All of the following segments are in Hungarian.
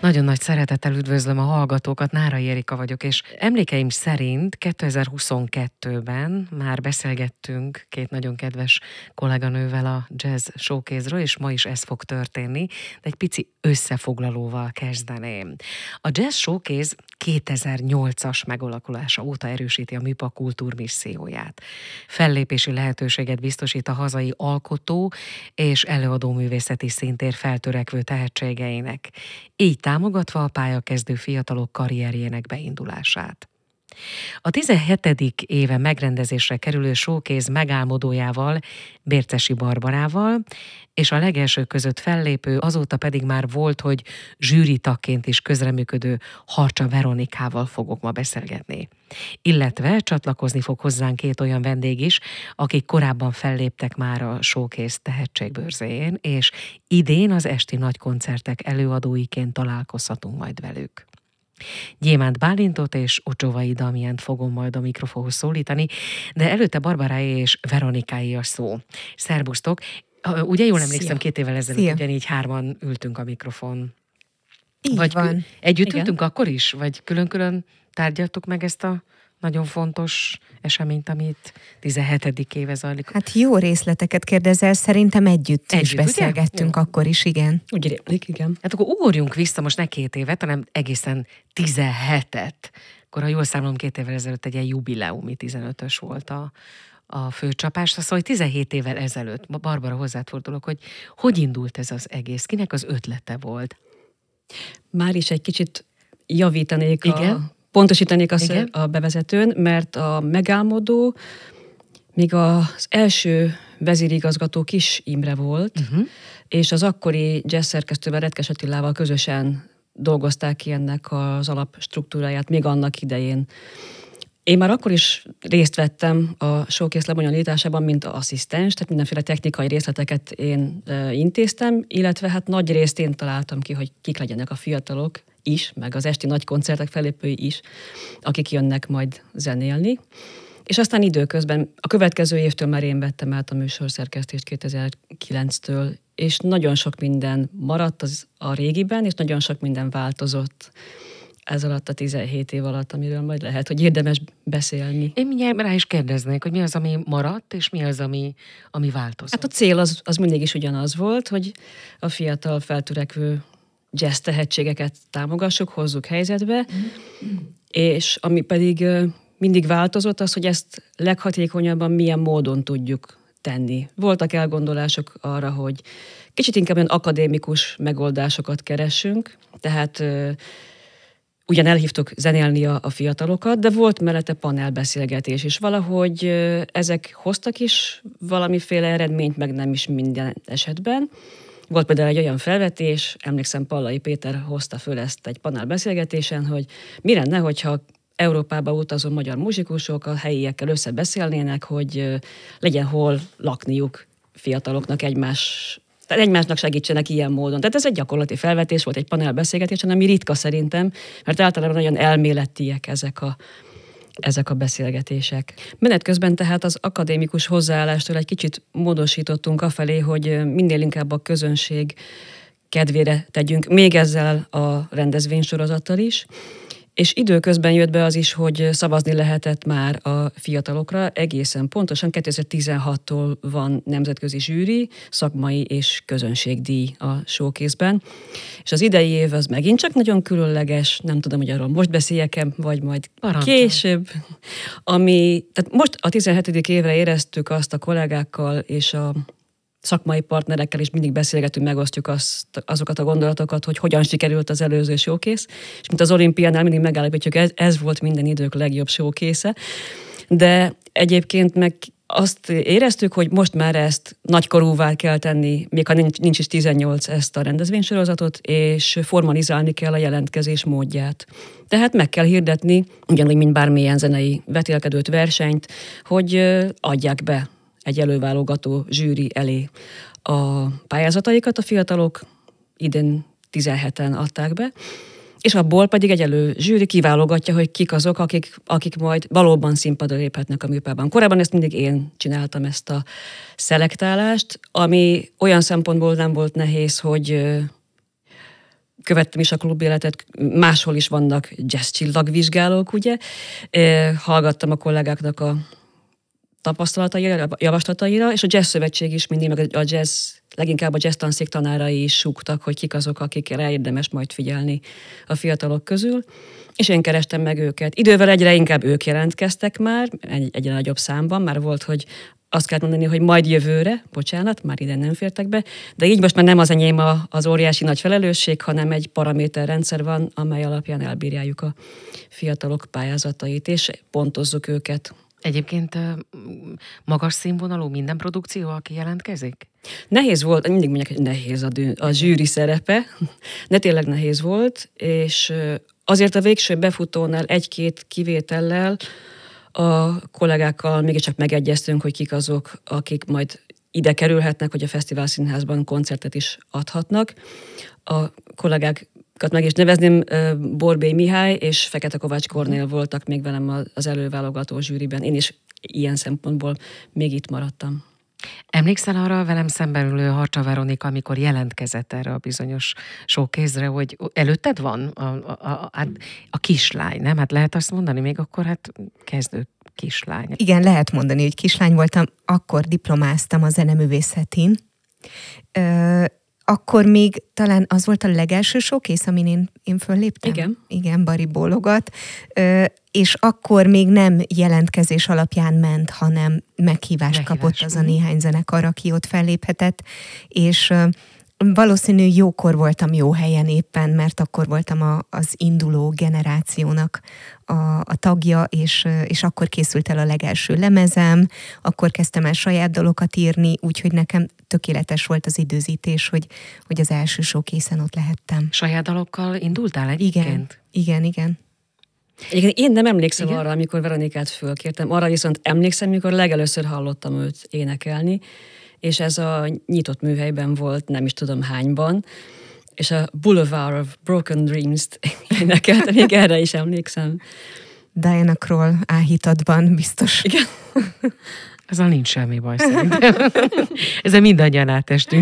Nagyon nagy szeretettel üdvözlöm a hallgatókat, Nárai Erika vagyok, és emlékeim szerint 2022-ben már beszélgettünk két nagyon kedves kolléganővel a Jazz Showcase-ről, és ma is ez fog történni, de egy pici összefoglalóval kezdeném. A Jazz Showcase 2008-as megalakulása óta erősíti a MÜPA kultúrmisszióját. Fellépési lehetőséget biztosít a hazai alkotó és előadóművészeti színtér feltörekvő tehetségeinek, így támogatva a pályakezdő fiatalok karrierjének beindulását. A 17. éve megrendezésre kerülő showcase megálmodójával, Bércesi Barbarával, és a legelsők között fellépő, azóta pedig már volt, hogy zsűritagként is közreműködő Harcsa Veronikával fogok ma beszélgetni. Illetve csatlakozni fog hozzánk két olyan vendég is, akik korábban felléptek már a showcase tehetségbörzéjén, és idén az esti nagykoncertek előadóiként találkozhatunk majd velük. Gyémánt Bálintot és Ocsovai Damjent fogom majd a mikrofonhoz szólítani, de előtte Barbaráé és Veronikáé a szó. Szerbusztok! Ugye jól emlékszem, 2 évvel ezelőtt ugyanígy 3-an ültünk a mikrofon. Így vagy van. Együtt ültünk akkor is? Vagy külön-külön tárgyaltuk meg ezt a nagyon fontos eseményt, amit 17. éve zajlik? Hát jó részleteket kérdezel, szerintem együtt is beszélgettünk akkor is, igen. Úgy rémlik, igen. Hát akkor ugorjunk vissza most ne 2 évet, hanem egészen 17-et. Akkor, ha jól számolom, 2 évvel ezelőtt egy ilyen jubileumi 15-ös volt a főcsapás. Szóval 17 évvel ezelőtt, Barbara, hozzád fordulok, hogy indult ez az egész? Kinek az ötlete volt? Már is egy kicsit javítanék, pontosítanék a bevezetőn, mert a megálmodó még az első vezérigazgató Kis Imre volt, és az akkori jazz szerkesztővel, Retkes Attilával közösen dolgozták ki ennek az alapstruktúráját még annak idején. Én már akkor is részt vettem a showcase lebonyolításában, mint asszisztens, tehát mindenféle technikai részleteket én intéztem, illetve hát nagy részt én találtam ki, hogy kik legyenek a fiatalok is, meg az esti nagy koncertek fellépői is, akik jönnek majd zenélni. És aztán időközben, a következő évtől már én vettem át a műsorszerkesztést 2009-től, és nagyon sok minden maradt a régiben, és nagyon sok minden változott ez alatt a 17 év alatt, amiről majd lehet, hogy érdemes beszélni. Én mindjárt rá is kérdeznék, hogy mi az, ami maradt, és mi az, ami változott. Hát a cél az mindig is ugyanaz volt, hogy a fiatal feltörekvő jazz tehetségeket támogassuk, hozzuk helyzetbe, és ami pedig mindig változott az, hogy ezt leghatékonyabban milyen módon tudjuk tenni. Voltak elgondolások arra, hogy kicsit inkább olyan akadémikus megoldásokat keressünk, tehát ugyan elhívtuk zenélni a fiatalokat, de volt mellette panelbeszélgetés is. Valahogy ezek hoztak is valamiféle eredményt, meg nem is minden esetben. Volt például egy olyan felvetés, emlékszem, Pallai Péter hozta föl ezt egy panelbeszélgetésen, hogy mi lenne, hogyha Európába utazó magyar muzsikusok a helyiekkel összebeszélnének, hogy legyen hol lakniuk fiataloknak tehát egymásnak segítsenek ilyen módon. Tehát ez egy gyakorlati felvetés volt, egy panelbeszélgetés, ami ritka szerintem, mert általában nagyon elméletiek ezek a beszélgetések. Menet közben tehát az akadémikus hozzáállástól egy kicsit módosítottunk afelé, hogy minél inkább a közönség kedvére tegyünk, még ezzel a rendezvénysorozattal is. És időközben jött be az is, hogy szavazni lehetett már a fiatalokra. Egészen pontosan 2016-tól van nemzetközi zsűri, szakmai és közönségdíj a showcase-ben. És az idei év az megint csak nagyon különleges, nem tudom, hogy arról most beszéljek-e, vagy majd később. Tehát most a 17. évre éreztük azt a kollégákkal és a szakmai partnerekkel is mindig beszélgetünk, megosztjuk azokat a gondolatokat, hogy hogyan sikerült az előző showcase, és mint az olimpiánál mindig megállapítjuk, ez volt minden idők legjobb showcase-e, de egyébként meg azt éreztük, hogy most már ezt nagykorúvá kell tenni, még ha nincs is 18 ezt a rendezvénysorozatot, és formalizálni kell a jelentkezés módját. Tehát meg kell hirdetni, ugyanúgy, mint bármilyen zenei vetélkedőt, versenyt, hogy adják be egy előválogató zsűri elé a pályázataikat. A fiatalok idén 17-en adták be, és abból pedig egy zsűri kiválogatja, hogy kik azok, akik majd valóban színpadra léphetnek a műpában. Korábban ezt mindig én csináltam, ezt a szelektálást, ami olyan szempontból nem volt nehéz, hogy követtem is a klubéletet, máshol is vannak jazz csillagvizsgálók, ugye. Hallgattam a kollégáknak a tapasztalataira, javaslataira, és a Jazz Szövetség is mindig, meg a jazz, leginkább a jazz tanszék tanárai is súgtak, hogy kik azok, akikre érdemes majd figyelni a fiatalok közül, és én kerestem meg őket. Idővel egyre inkább ők jelentkeztek már, egyre nagyobb számban, már volt, hogy azt kell mondani, hogy majd jövőre, bocsánat, már ide nem fértek be, de így most már nem az enyém az óriási nagy felelősség, hanem egy paraméterrendszer van, amely alapján elbíráljuk a fiatalok pályázatait, és pontozzuk őket. Egyébként magas színvonalú minden produkció, aki jelentkezik? Nehéz volt, mindig mondják, hogy nehéz a zsűri szerepe, de tényleg nehéz volt, és azért a végső befutónál egy-két kivétellel a kollégákkal mégiscsak megegyeztünk, hogy kik azok, akik majd ide kerülhetnek, hogy a Fesztivál Színházban koncertet is adhatnak. A kollégákat meg is nevezném, Borbély Mihály és Fekete Kovács Kornél voltak még velem az előválogató zsűriben. Én is ilyen szempontból még itt maradtam. Emlékszel arra velem szemben ülő Harcsa Veronika, amikor jelentkezett erre a bizonyos showcase-re, hogy előtted van a kislány, nem? Hát lehet azt mondani, még akkor hát kezdő kislány. Igen, lehet mondani, hogy kislány voltam, akkor diplomáztam a zeneművészetén. Akkor még talán az volt a legelső showcase, amin én fölléptem. Igen. Igen, Bari bólogat. És akkor még nem jelentkezés alapján ment, hanem meghívást kapott az a néhány zenekar, aki ott felléphetett. És valószínű jókor voltam jó helyen éppen, mert akkor voltam az induló generációnak a tagja, és akkor készült el a legelső lemezem, akkor kezdtem el saját dalokat írni, úgyhogy nekem tökéletes volt az időzítés, hogy az első showcase-en ott lehettem. Saját dalokkal indultál egyébként? Igen. Én nem emlékszem arra, amikor Veronikát fölkértem, arra viszont emlékszem, amikor legelőször hallottam őt énekelni, és ez a nyitott műhelyben volt, nem is tudom hányban, és a Boulevard of Broken Dreams-t énekeltem, még erre is emlékszem. Diana Kroll áhítatban biztos. Igen. Ezzel nincs semmi baj szerintem. Ezzel mindannyian átestünk.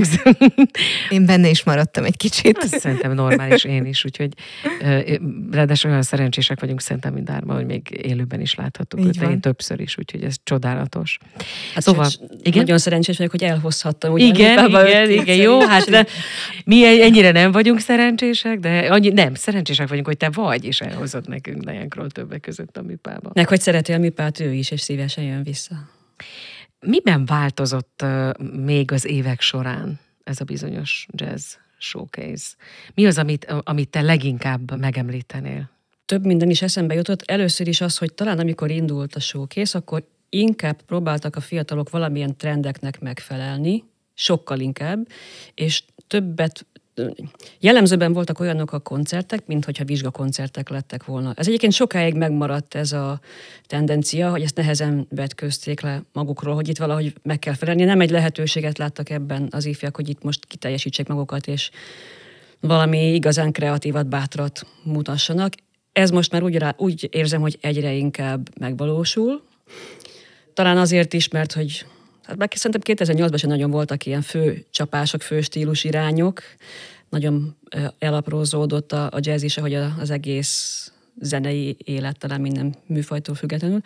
Én benne is maradtam egy kicsit. Ez szerintem normális, én is, úgyhogy ráadásul olyan szerencsések vagyunk szerintem mindárban, hogy még élőben is láthattuk őt, én többször is, úgyhogy ez csodálatos. Hát szóval igen? Nagyon szerencsés vagyok, hogy elhozhattam. Ugye igen, jó, hát de mi ennyire nem vagyunk szerencsések, de nem, szerencsések vagyunk, hogy te vagy, és elhozott nekünk Diana többek között a műpába. Meg hogy szereti a műpát ő is, és szívesen jön vissza. Miben változott még az évek során ez a bizonyos jazz showcase? Mi az, amit te leginkább megemlítenél? Több minden is eszembe jutott. Először is az, hogy talán amikor indult a showcase, akkor inkább próbáltak a fiatalok valamilyen trendeknek megfelelni, sokkal inkább, és többet jellemzőben voltak olyanok a koncertek, mint hogyha vizsgakoncertek lettek volna. Ez egyébként sokáig megmaradt ez a tendencia, hogy ezt nehezen vetközték le magukról, hogy itt valahogy meg kell felelni. Nem egy lehetőséget láttak ebben az ifjak, hogy itt most kiteljesítsék magukat, és valami igazán kreatívat, bátrat mutassanak. Ez most már úgy érzem, hogy egyre inkább megvalósul. Talán azért is, mert hogy szerintem 2008-ban sem nagyon voltak ilyen fő csapások, fő stílus irányok. Nagyon elaprózódott a jazz is, ahogy az egész zenei élet, talán minden műfajtól függetlenül.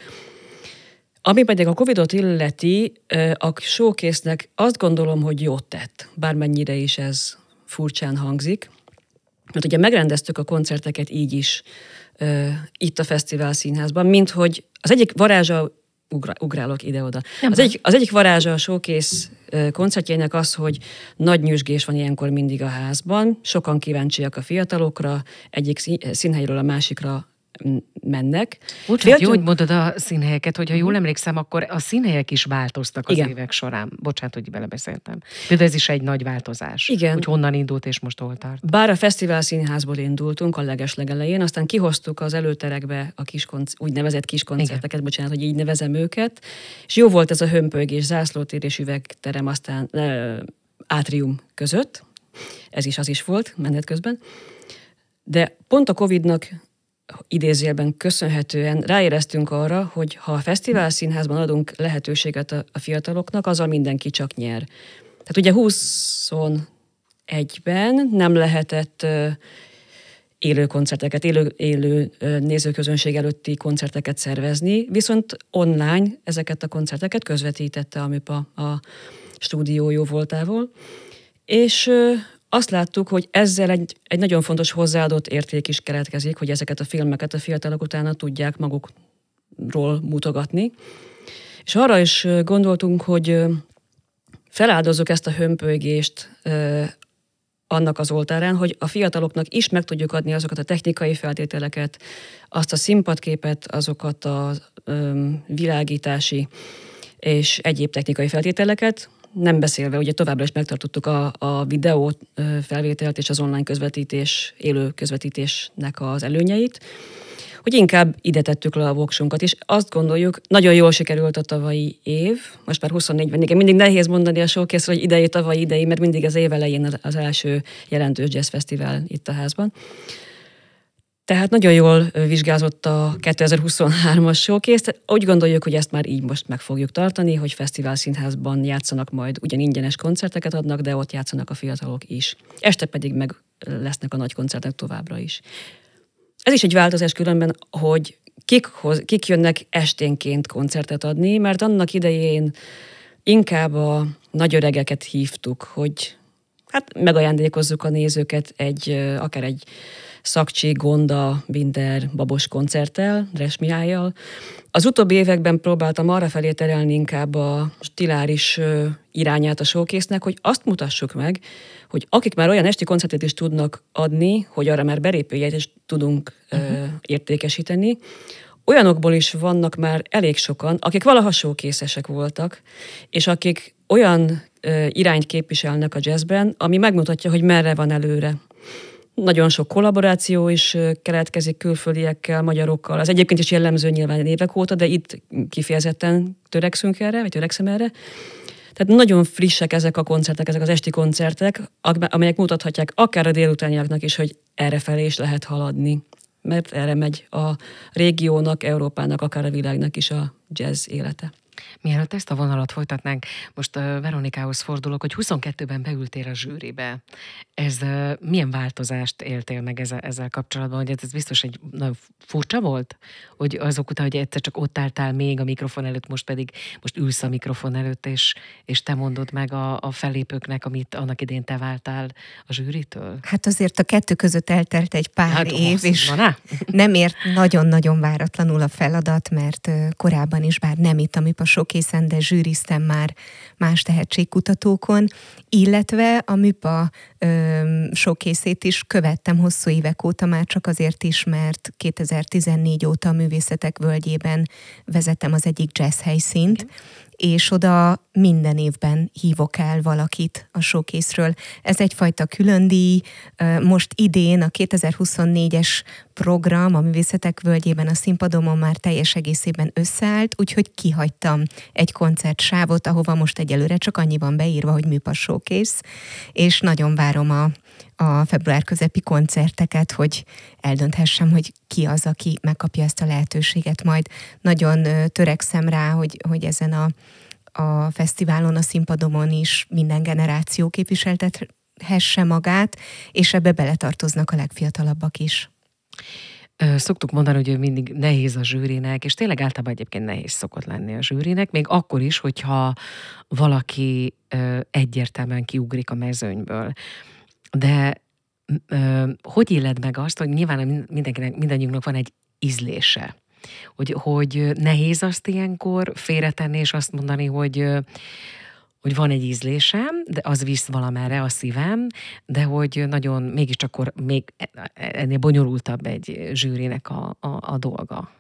Ami pedig a Covid-ot illeti, a showcase-nek azt gondolom, hogy jót tett, bármennyire is ez furcsán hangzik. Mert ugye megrendeztük a koncerteket így is itt a Fesztivál Színházban, mint hogy az egyik varázsa, ugrálok ide-oda. Az egyik varázsa a showcase koncertjeinek az, hogy nagy nyüzsgés van ilyenkor mindig a házban, sokan kíváncsiak a fiatalokra, egyik színhelyről a másikra mennek. Bocsánat, jó, hogy mondod a színhelyeket, hogyha jól emlékszem, akkor a színhelyek is változtak az évek során. Bocsánat, hogy belebeszéltem. De ez is egy nagy változás. Igen. Hogy honnan indult és most hol tart. Bár a Fesztivál Színházból indultunk a legeslegelején, aztán kihoztuk az előterekbe a úgynevezett kis koncerteket, bocsánat, hogy így nevezem őket, és jó volt ez a hömpölygés, zászlótér és üvegterem, aztán átrium között. Ez is az is volt menet közben. De pont a Covid-nak idézőjelben köszönhetően ráéreztünk arra, hogy ha a Fesztivál Színházban adunk lehetőséget a fiataloknak, azzal mindenki csak nyer. Tehát ugye 21-ben nem lehetett élő koncerteket, élő nézőközönség előtti koncerteket szervezni, viszont online ezeket a koncerteket közvetítette a MÜPA a stúdió jó voltából, és azt láttuk, hogy ezzel egy nagyon fontos hozzáadott érték is keletkezik, hogy ezeket a filmeket a fiatalok utána tudják magukról mutogatni. És arra is gondoltunk, hogy feláldozzuk ezt a hömpölygést annak az oltárán, hogy a fiataloknak is meg tudjuk adni azokat a technikai feltételeket, azt a színpadképet, azokat a világítási és egyéb technikai feltételeket, nem beszélve, ugye továbbra is megtartottuk a videó felvételt és az online közvetítés, élő közvetítésnek az előnyeit, hogy inkább ide tettük le a voksunkat, és azt gondoljuk, nagyon jól sikerült a tavalyi év, most már 24-ben, igen, mindig nehéz mondani a showcase-ről, hogy idei, tavalyi, idei, mert mindig az év elején az első jelentős jazzfesztivál itt a házban. Tehát nagyon jól vizsgázott a 2023-as showcase, úgy gondoljuk, hogy ezt már így most meg fogjuk tartani, hogy fesztivál színházban játszanak majd, ugyan ingyenes koncerteket adnak, de ott játszanak a fiatalok is. Este pedig meg lesznek a nagy koncertek továbbra is. Ez is egy változás különben, hogy kik jönnek esténként koncertet adni, mert annak idején inkább a nagyöregeket hívtuk, hogy hát megajándékozzuk a nézőket akár egy Szakcsi, Gonda, Binder, Babos koncerttel, Dres Mihályjal. Az utóbbi években próbáltam arra felé terelni inkább a stiláris irányát a showcase-nek, hogy azt mutassuk meg, hogy akik már olyan esti koncertet is tudnak adni, hogy arra már belépőjegyet is tudunk értékesíteni, olyanokból is vannak már elég sokan, akik valaha showcase-esek voltak, és akik olyan irányt képviselnek a jazzben, ami megmutatja, hogy merre van előre. Nagyon sok kollaboráció is keletkezik külföldiekkel, magyarokkal. Az egyébként is jellemző nyilván évek óta, de itt kifejezetten törekszünk erre, vagy törekszem erre. Tehát nagyon frissek ezek a koncertek, ezek az esti koncertek, amelyek mutathatják akár a délutániaknak is, hogy errefelé is lehet haladni. Mert erre megy a régiónak, Európának, akár a világnak is a jazz élete. Mielőtt ezt a vonalat folytatnánk, most Veronikához fordulok, hogy 22-ben beültél a zsűribe. Ez milyen változást éltél meg ezzel kapcsolatban? Hogy ez biztos egy nagyon furcsa volt? Hogy azok után, hogy egyszer csak ott álltál még a mikrofon előtt, most ülsz a mikrofon előtt, és te mondod meg a fellépőknek, amit annak idén te váltál a zsűritől? Hát azért a kettő között eltelt egy pár év, és nem ért nagyon-nagyon váratlanul a feladat, mert korábban is, bár nem itt a MÜPA showcase-en, de zsűriztem már más tehetségkutatókon, illetve a MÜPA showcase-ét is követtem hosszú évek óta, már csak azért is, mert 2014 óta a Művészetek Völgyében vezettem az egyik jazz helyszínt, és oda minden évben hívok el valakit a showcase-ről. Ez egyfajta különdíj. Most idén a 2024-es program a Művészetek Völgyében a színpadomon már teljes egészében összeállt, úgyhogy kihagytam egy koncertsávot, ahova most egyelőre csak annyi van beírva, hogy MÜPA showcase, és nagyon várom a február közepi koncerteket, hogy eldönthessem, hogy ki az, aki megkapja ezt a lehetőséget. Majd nagyon törekszem rá, hogy ezen a fesztiválon, a színpadomon is minden generáció képviseltethesse magát, és ebbe beletartoznak a legfiatalabbak is. Szoktuk mondani, hogy mindig nehéz a zsűrinek, és tényleg általában egyébként nehéz szokott lenni a zsűrinek, még akkor is, hogyha valaki egyértelműen kiugrik a mezőnyből. De hogy éled meg azt, hogy nyilván mindannyiunknak van egy ízlése, hogy nehéz azt ilyenkor félretenni, és azt mondani, hogy van egy ízlésem, de az visz valamerre a szívem, de hogy nagyon mégiscsak még ennél bonyolultabb egy zsűrinek a dolga.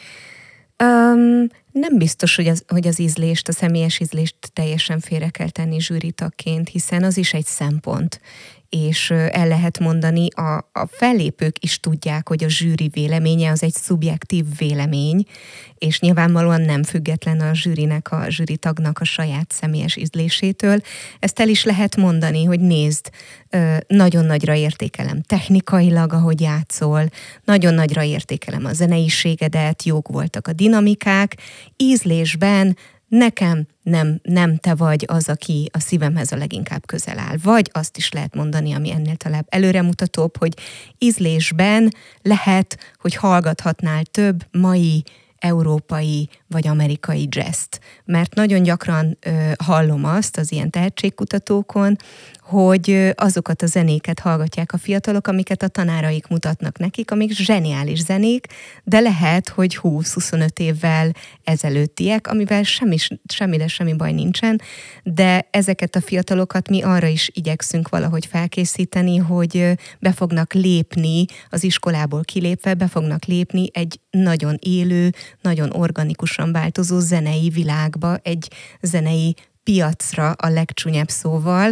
Nem biztos, hogy az ízlést, a személyes ízlést teljesen félre kell tenni zsűritagként, hiszen az is egy szempont. És el lehet mondani, a fellépők is tudják, hogy a zsűri véleménye az egy szubjektív vélemény, és nyilvánvalóan nem független a zsűritagnak a saját személyes ízlésétől. Ezt el is lehet mondani, hogy nézd, nagyon nagyra értékelem technikailag, ahogy játszol, nagyon nagyra értékelem a zeneiségedet, jók voltak a dinamikák, ízlésben nekem nem te vagy az, aki a szívemhez a leginkább közel áll. Vagy azt is lehet mondani, ami ennél talán előremutatóbb, hogy ízlésben lehet, hogy hallgathatnál több mai európai vagy amerikai jazzt. Mert nagyon gyakran hallom azt az ilyen tehetségkutatókon, hogy azokat a zenéket hallgatják a fiatalok, amiket a tanáraik mutatnak nekik, amik zseniális zenék, de lehet, hogy 20-25 évvel ezelőttiek, amivel semmi baj nincsen, de ezeket a fiatalokat mi arra is igyekszünk valahogy felkészíteni, hogy be fognak lépni, az iskolából kilépve be fognak lépni egy nagyon élő, nagyon organikusan változó zenei világba, egy zenei piacra a legcsúnyebb szóval,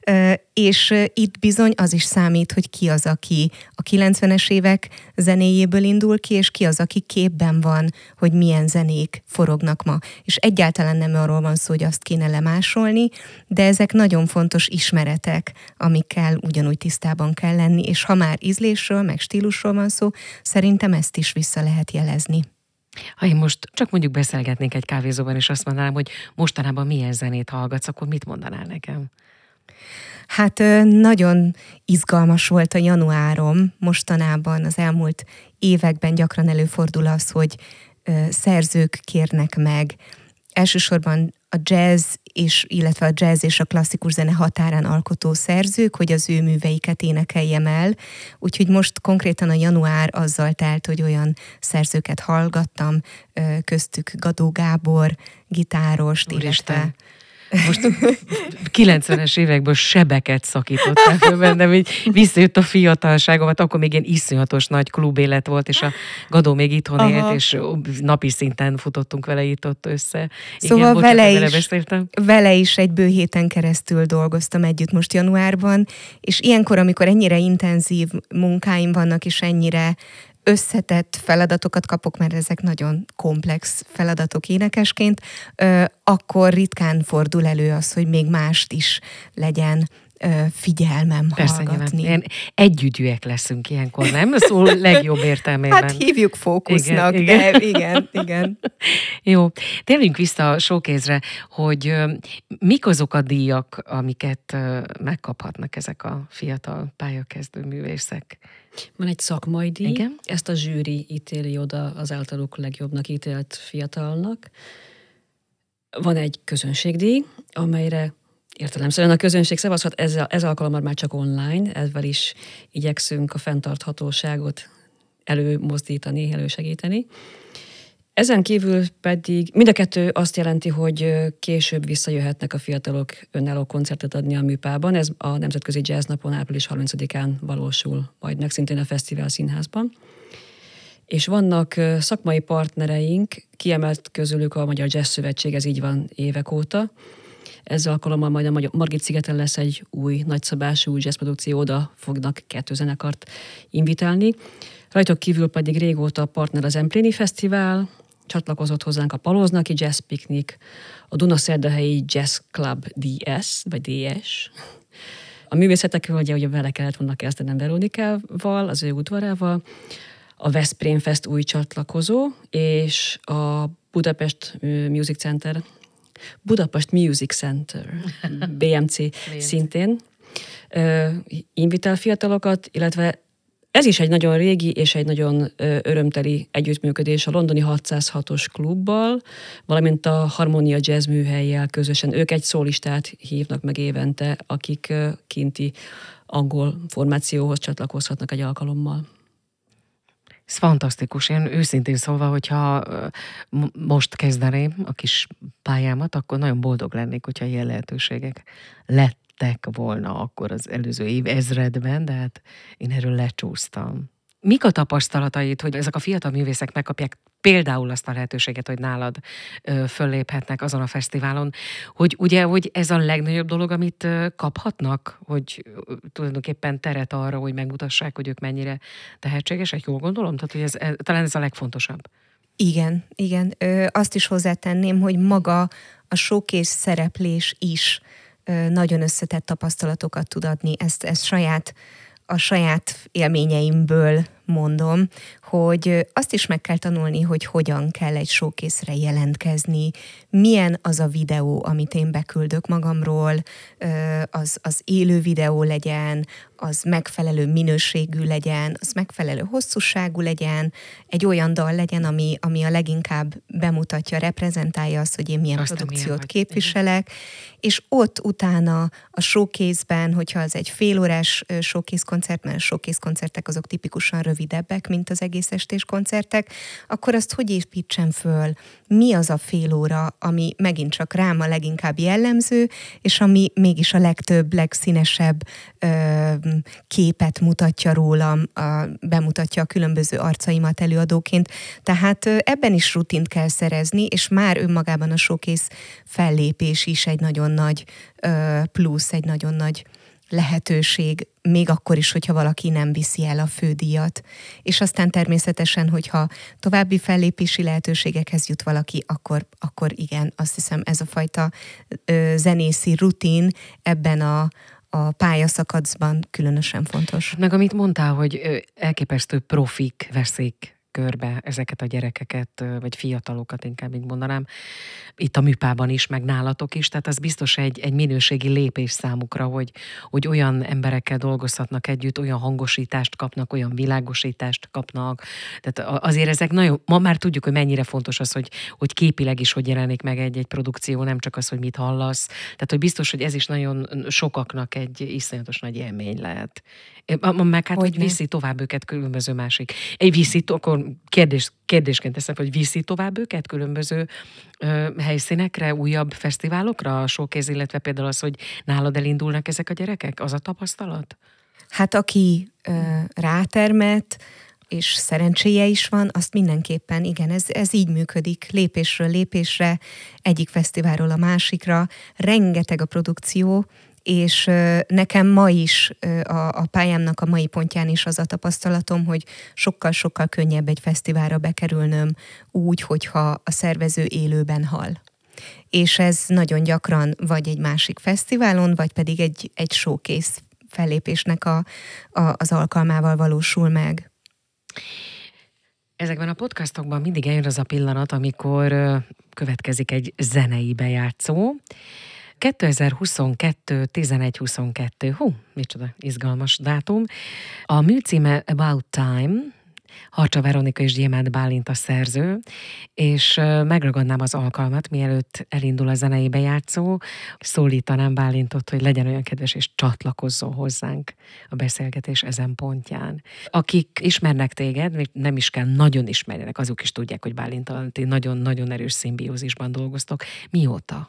és itt bizony az is számít, hogy ki az, aki a 90-es évek zenéjéből indul ki, és ki az, aki képben van, hogy milyen zenék forognak ma. És egyáltalán nem arról van szó, hogy azt kéne lemásolni, de ezek nagyon fontos ismeretek, amikkel ugyanúgy tisztában kell lenni, és ha már ízlésről, meg stílusról van szó, szerintem ezt is vissza lehet jelezni. Ha én most csak mondjuk beszélgetnék egy kávézóban, és azt mondanám, hogy mostanában milyen zenét hallgatsz, akkor mit mondanál nekem? Hát nagyon izgalmas volt a januárom mostanában, az elmúlt években gyakran előfordul az, hogy szerzők kérnek meg elsősorban a jazz, illetve a jazz és a klasszikus zene határán alkotó szerzők, hogy az ő műveiket énekeljem el. Úgyhogy most konkrétan a január azzal telt, hogy olyan szerzőket hallgattam, köztük Gadó Gábor, gitárost, illetve... Most 90-es évekből sebeket szakították föl bennem, így visszajött a fiatalságomat, akkor még ilyen iszonyatos nagy klubélet volt, és a Gadó még itthon élt, és napi szinten futottunk vele itt-ott össze. Szóval igen, vele is egy bő héten keresztül dolgoztam együtt most januárban, és ilyenkor, amikor ennyire intenzív munkáim vannak, és ennyire összetett feladatokat kapok, mert ezek nagyon komplex feladatok énekesként, akkor ritkán fordul elő az, hogy még mást is legyen figyelmem hallgatni. Ilyen együgyűek leszünk ilyenkor, nem? Szóval legjobb értelmében. Hát hívjuk fókusznak, igen. De igen. Jó, térjünk vissza a showcase-re, hogy mik azok a díjak, amiket megkaphatnak ezek a fiatal pályakezdő művészek? Van egy szakmai díj, igen? Ezt a zsűri ítéli oda az általuk legjobbnak ítélt fiatalnak. Van egy közönségdíj, amelyre értelemszerűen a közönség szavazhat, ez alkalommal már csak online, ezzel is igyekszünk a fenntarthatóságot előmozdítani, elősegíteni. Ezen kívül pedig mind a kettő azt jelenti, hogy később visszajöhetnek a fiatalok önálló koncertet adni a Műpában. Ez a Nemzetközi Jazz Napon április 30-án valósul majd meg, szintén a Fesztivál Színházban. És vannak szakmai partnereink, kiemelt közülük a Magyar Jazz Szövetség, ez így van évek óta. Ezzel alkalommal majd a Margit-szigeten lesz egy új nagyszabású jazzprodukció, oda fognak 2 zenekart invitálni. Rajtuk kívül pedig régóta partner az Empléni Fesztivál, csatlakozott hozzánk a Palóznaki Jazz Picnic, a Dunaszerdahelyi Jazz Club DS, vagy DS. A művészetek ugye vele kellett volna kezdenem Veronikával, az ő udvarával, a Veszprém Fest új csatlakozó, és a Budapest Music Center, BMC szintén invitál fiatalokat, illetve ez is egy nagyon régi és egy nagyon örömteli együttműködés a londoni 606-os klubbal, valamint a Harmonia Jazz műhellyel közösen. Ők egy szólistát hívnak meg évente, akik kinti angol formációhoz csatlakozhatnak egy alkalommal. Ez fantasztikus. Én őszintén szólva, hogyha most kezdeném a kis pályámat, akkor nagyon boldog lennék, hogyha ilyen lehetőségek lettek volna akkor az előző évezredben, de hát én erről lecsúsztam. Mik a tapasztalataid, hogy ezek a fiatal művészek megkapják például azt a lehetőséget, hogy nálad fölléphetnek azon a fesztiválon, hogy ugye, hogy ez a legnagyobb dolog, amit kaphatnak, hogy tulajdonképpen teret arra, hogy megmutassák, hogy ők mennyire tehetségesek, jól gondolom? Tehát, hogy talán ez a legfontosabb. Igen. Azt is hozzátenném, hogy maga a showcase szereplés is nagyon összetett tapasztalatokat tud adni. Ezt a saját élményeimből mondom, hogy azt is meg kell tanulni, hogy hogyan kell egy showcase-re jelentkezni, milyen az a videó, amit én beküldök magamról, az élő videó legyen, az megfelelő minőségű legyen, az megfelelő hosszúságú legyen, egy olyan dal legyen, ami a leginkább bemutatja, reprezentálja azt, hogy én milyen produkciót képviselek, és ott utána a showcase-ben, hogyha az egy félórás showcase koncert, mert a showcase koncertek azok tipikusan rövidebbek, mint az egész estés koncertek, akkor azt hogy építsem föl? Mi az a fél óra, ami megint csak rám a leginkább jellemző, és ami mégis a legtöbb, legszínesebb képet mutatja rólam, bemutatja a különböző arcaimat előadóként. Tehát ebben is rutint kell szerezni, és már önmagában a showcase fellépés is egy nagyon nagy plusz, egy nagyon nagy lehetőség, még akkor is, hogyha valaki nem viszi el a fődíjat. És aztán természetesen, hogyha további fellépési lehetőségekhez jut valaki, akkor igen, azt hiszem ez a fajta zenészi rutin ebben a pályaszakaszban különösen fontos. Meg amit mondtál, hogy elképesztő profik veszik körbe ezeket a gyerekeket, vagy fiatalokat inkább így mondanám, itt a műpában is, meg nálatok is, tehát az biztos egy minőségi lépés számukra, hogy olyan emberekkel dolgozhatnak együtt, olyan hangosítást kapnak, olyan világosítást kapnak, tehát azért ezek nagyon, ma már tudjuk, hogy mennyire fontos az, hogy képileg is hogy jelenik meg egy produkció, nem csak az, hogy mit hallasz, tehát hogy biztos, hogy ez is nagyon sokaknak egy iszonyatos nagy élmény lehet. Meg hát, hogy viszi tovább őket különböző másik. Akkor kérdésként teszem, hogy viszi tovább őket különböző helyszínekre, újabb fesztiválokra, a showcase, illetve például az, hogy nálad elindulnak ezek a gyerekek? Az a tapasztalat? Hát aki rátermet, és szerencséje is van, azt mindenképpen, igen, ez így működik, lépésről lépésre, egyik fesztiválról a másikra, rengeteg a produkció, és nekem ma is, a pályámnak a mai pontján is az a tapasztalatom, hogy sokkal-sokkal könnyebb egy fesztiválra bekerülnöm úgy, hogyha a szervező élőben hall. És ez nagyon gyakran vagy egy másik fesztiválon, vagy pedig egy showcase fellépésnek az alkalmával valósul meg. Ezekben a podcastokban mindig eljön az a pillanat, amikor következik egy zenei bejátszó. 2022. 11-22. Micsoda izgalmas dátum. A műcíme About Time, Harcsa Veronika és Gyémánt Bálint a szerző, és megragadnám az alkalmat, mielőtt elindul a zenei bejátszó, szólítanám Bálintot, hogy legyen olyan kedves és csatlakozzon hozzánk a beszélgetés ezen pontján. Akik ismernek téged, nem is kell nagyon ismerjenek, azok is tudják, hogy Bálinttal ti nagyon-nagyon erős szimbiózisban dolgoztok. Mióta?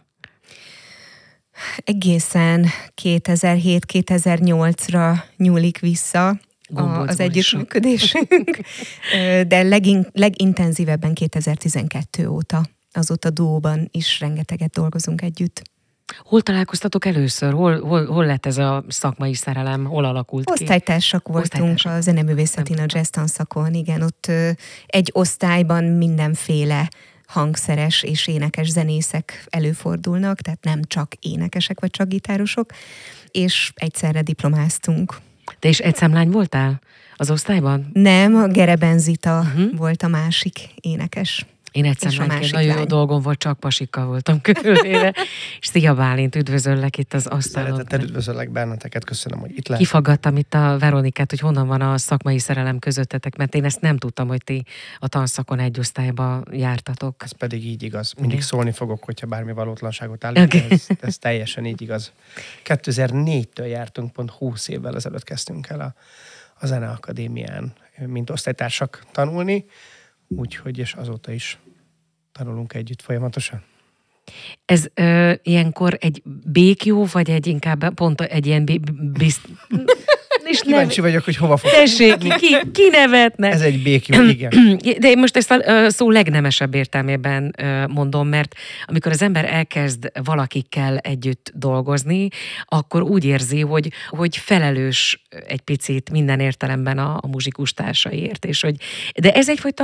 Egészen 2007-2008-ra nyúlik vissza az együttműködésünk, de legintenzívebben 2012 óta. Azóta duóban is rengeteget dolgozunk együtt. Hol találkoztatok először? Hol lett ez a szakmai szerelem? Hol alakult ki? Osztálytársak voltunk a zeneművészetén, a jazz tanszakon. Igen, ott egy osztályban mindenféle hangszeres és énekes zenészek előfordulnak, tehát nem csak énekesek vagy csak gitárosok, és egyszerre diplomáztunk. Te is egyszemlány voltál az osztályban? Nem, a Gereben Zita volt a másik énekes. Én egyszemlányként nagyon jó dolgom volt, csak pasikkal voltam körülvéve. És szia Bálint, üdvözöllek itt az asztalon. Szeretettel üdvözöllek benneteket, köszönöm, hogy itt lehet. Kifaggattam itt a Veronikát, hogy honnan van a szakmai szerelem közöttetek, mert én ezt nem tudtam, hogy ti a tanszakon egy osztályba jártatok. Ez pedig így igaz. Mindig szólni fogok, hogyha bármi valótlanságot állít, okay. ez teljesen így igaz. 2004-től jártunk, pont 20 évvel ezelőtt kezdtünk el a Zeneakadémián, mint osztálytársak tanulni, úgyhogy és azóta is tanulunk együtt folyamatosan. Ez ilyenkor egy békjó, vagy egy inkább pont egy ilyen Kíváncsi vagyok, hogy hova fog. Tessék, ki nevetne? Ez egy békjó, igen. De én most ezt a szó legnemesebb értelmében mondom, mert amikor az ember elkezd valakikkel együtt dolgozni, akkor úgy érzi, hogy felelős egy picit minden értelemben a muzsikus társaiért. És de ez egyfajta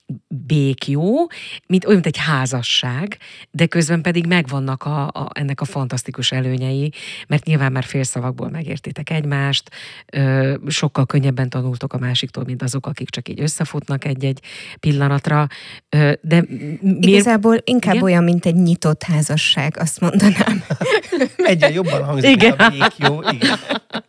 békjó, olyan, mint egy házasság, de közben pedig megvannak ennek a fantasztikus előnyei, mert nyilván már félszavakból megértitek egymást, sokkal könnyebben tanultok a másiktól, mint azok, akik csak így összefutnak egy-egy pillanatra. De igazából inkább igen? Olyan, mint egy nyitott házasság, azt mondanám. Egyen jobban hangzik igen. A békjó. Igen.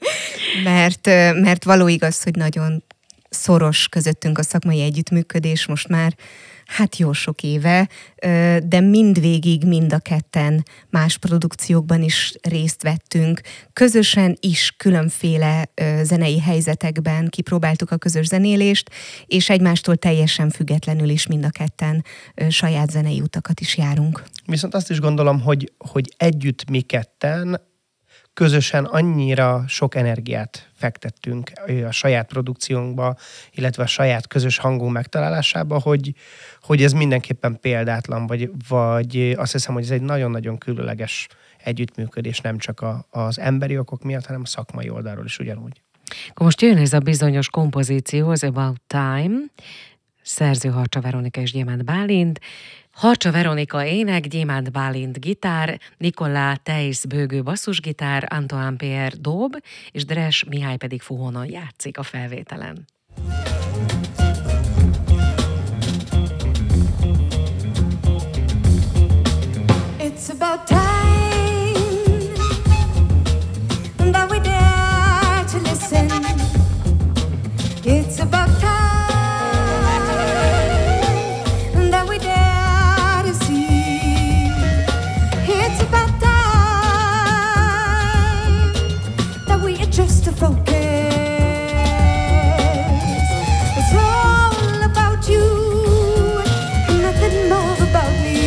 Mert való igaz, hogy nagyon szoros közöttünk a szakmai együttműködés most már, hát jó sok éve, de mindvégig mind a ketten más produkciókban is részt vettünk. Közösen is különféle zenei helyzetekben kipróbáltuk a közös zenélést, és egymástól teljesen függetlenül is mind a ketten saját zenei utakat is járunk. Viszont azt is gondolom, hogy együtt mi ketten közösen annyira sok energiát fektettünk a saját produkciónkba, illetve a saját közös hangunk megtalálásába, hogy ez mindenképpen példátlan, vagy azt hiszem, hogy ez egy nagyon-nagyon különleges együttműködés, nem csak az emberi okok miatt, hanem a szakmai oldalról is ugyanúgy. Akkor most jön ez a bizonyos kompozíció, az About Time, szerző Harcsa Veronika és Gyémánt Bálint, Harcsa Veronika ének, Gyémánt Bálint gitár, Nikolá Tejsz bőgő basszusgitár, Antoine Pierre dob, és Dres Mihály pedig fuhonon játszik a felvételen. It's about time that we dare to listen. It's about time just to focus. It's all about you, nothing more about me.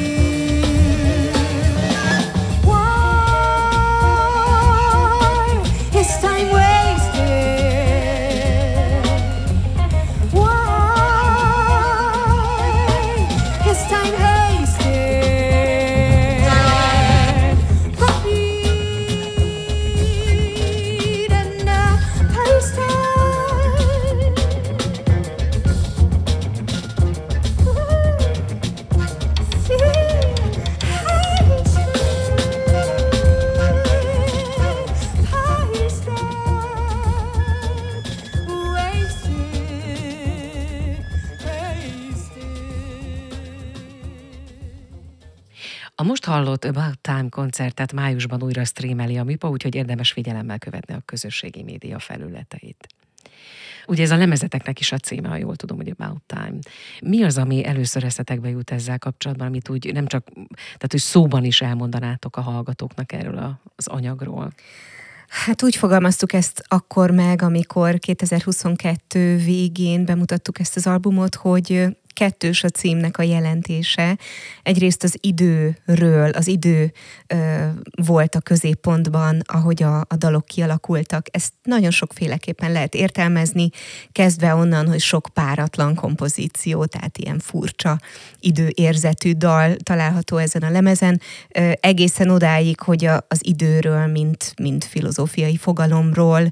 Why is time wasted? Why is time wasted? A most hallott About Time koncertet májusban újra streameli a MIPA, úgyhogy érdemes figyelemmel követni a közösségi média felületeit. Ugye ez a lemezeteknek is a címe, ha jól tudom, hogy About Time. Mi az, ami először eszetekbe jut ezzel kapcsolatban, amit úgy nem csak, tehát hogy szóban is elmondanátok a hallgatóknak erről az anyagról? Hát úgy fogalmaztuk ezt akkor meg, amikor 2022 végén bemutattuk ezt az albumot, hogy kettős a címnek a jelentése. Egyrészt az időről, az idő volt a középpontban, ahogy a dalok kialakultak. Ezt nagyon sokféleképpen lehet értelmezni, kezdve onnan, hogy sok páratlan kompozíció, tehát ilyen furcsa időérzetű dal található ezen a lemezen, egészen odáig, hogy az időről, mint filozófiai fogalomról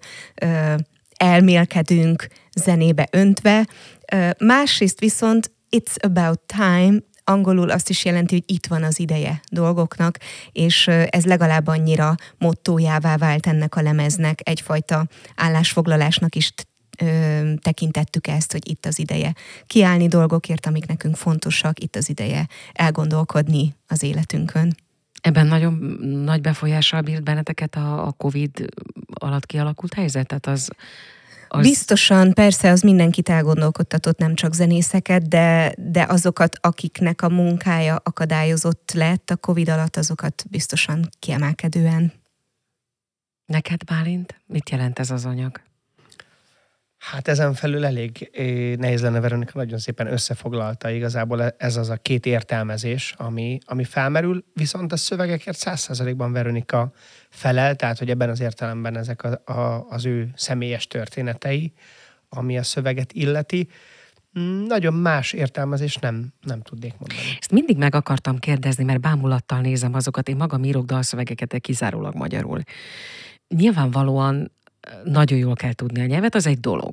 elmélkedünk zenébe öntve. Másrészt viszont It's About Time angolul azt is jelenti, hogy itt van az ideje dolgoknak, és ez legalább annyira mottójává vált ennek a lemeznek, egyfajta állásfoglalásnak is tekintettük ezt, hogy itt az ideje kiállni dolgokért, amik nekünk fontosak, itt az ideje elgondolkodni az életünkön. Ebben nagyon nagy befolyással bírt benneteket a Covid alatt kialakult helyzet? Tehát az... Biztosan, persze, az mindenkit elgondolkodtatott, nem csak zenészeket, de azokat, akiknek a munkája akadályozott lett a Covid alatt, azokat biztosan kiemelkedően. Neked, Bálint, mit jelent ez az anyag? Hát ezen felül elég nehéz lenne, Veronika nagyon szépen összefoglalta igazából ez az a két értelmezés, ami felmerül, viszont a szövegekért 100%-ban Veronika felel, tehát hogy ebben az értelemben ezek az ő személyes történetei, ami a szöveget illeti. Nagyon más értelmezést nem tudnék mondani. Ezt mindig meg akartam kérdezni, mert bámulattal nézem azokat, én magam írok dalszövegeket, de kizárólag magyarul. Nyilvánvalóan nagyon jól kell tudni a nyelvet, az egy dolog.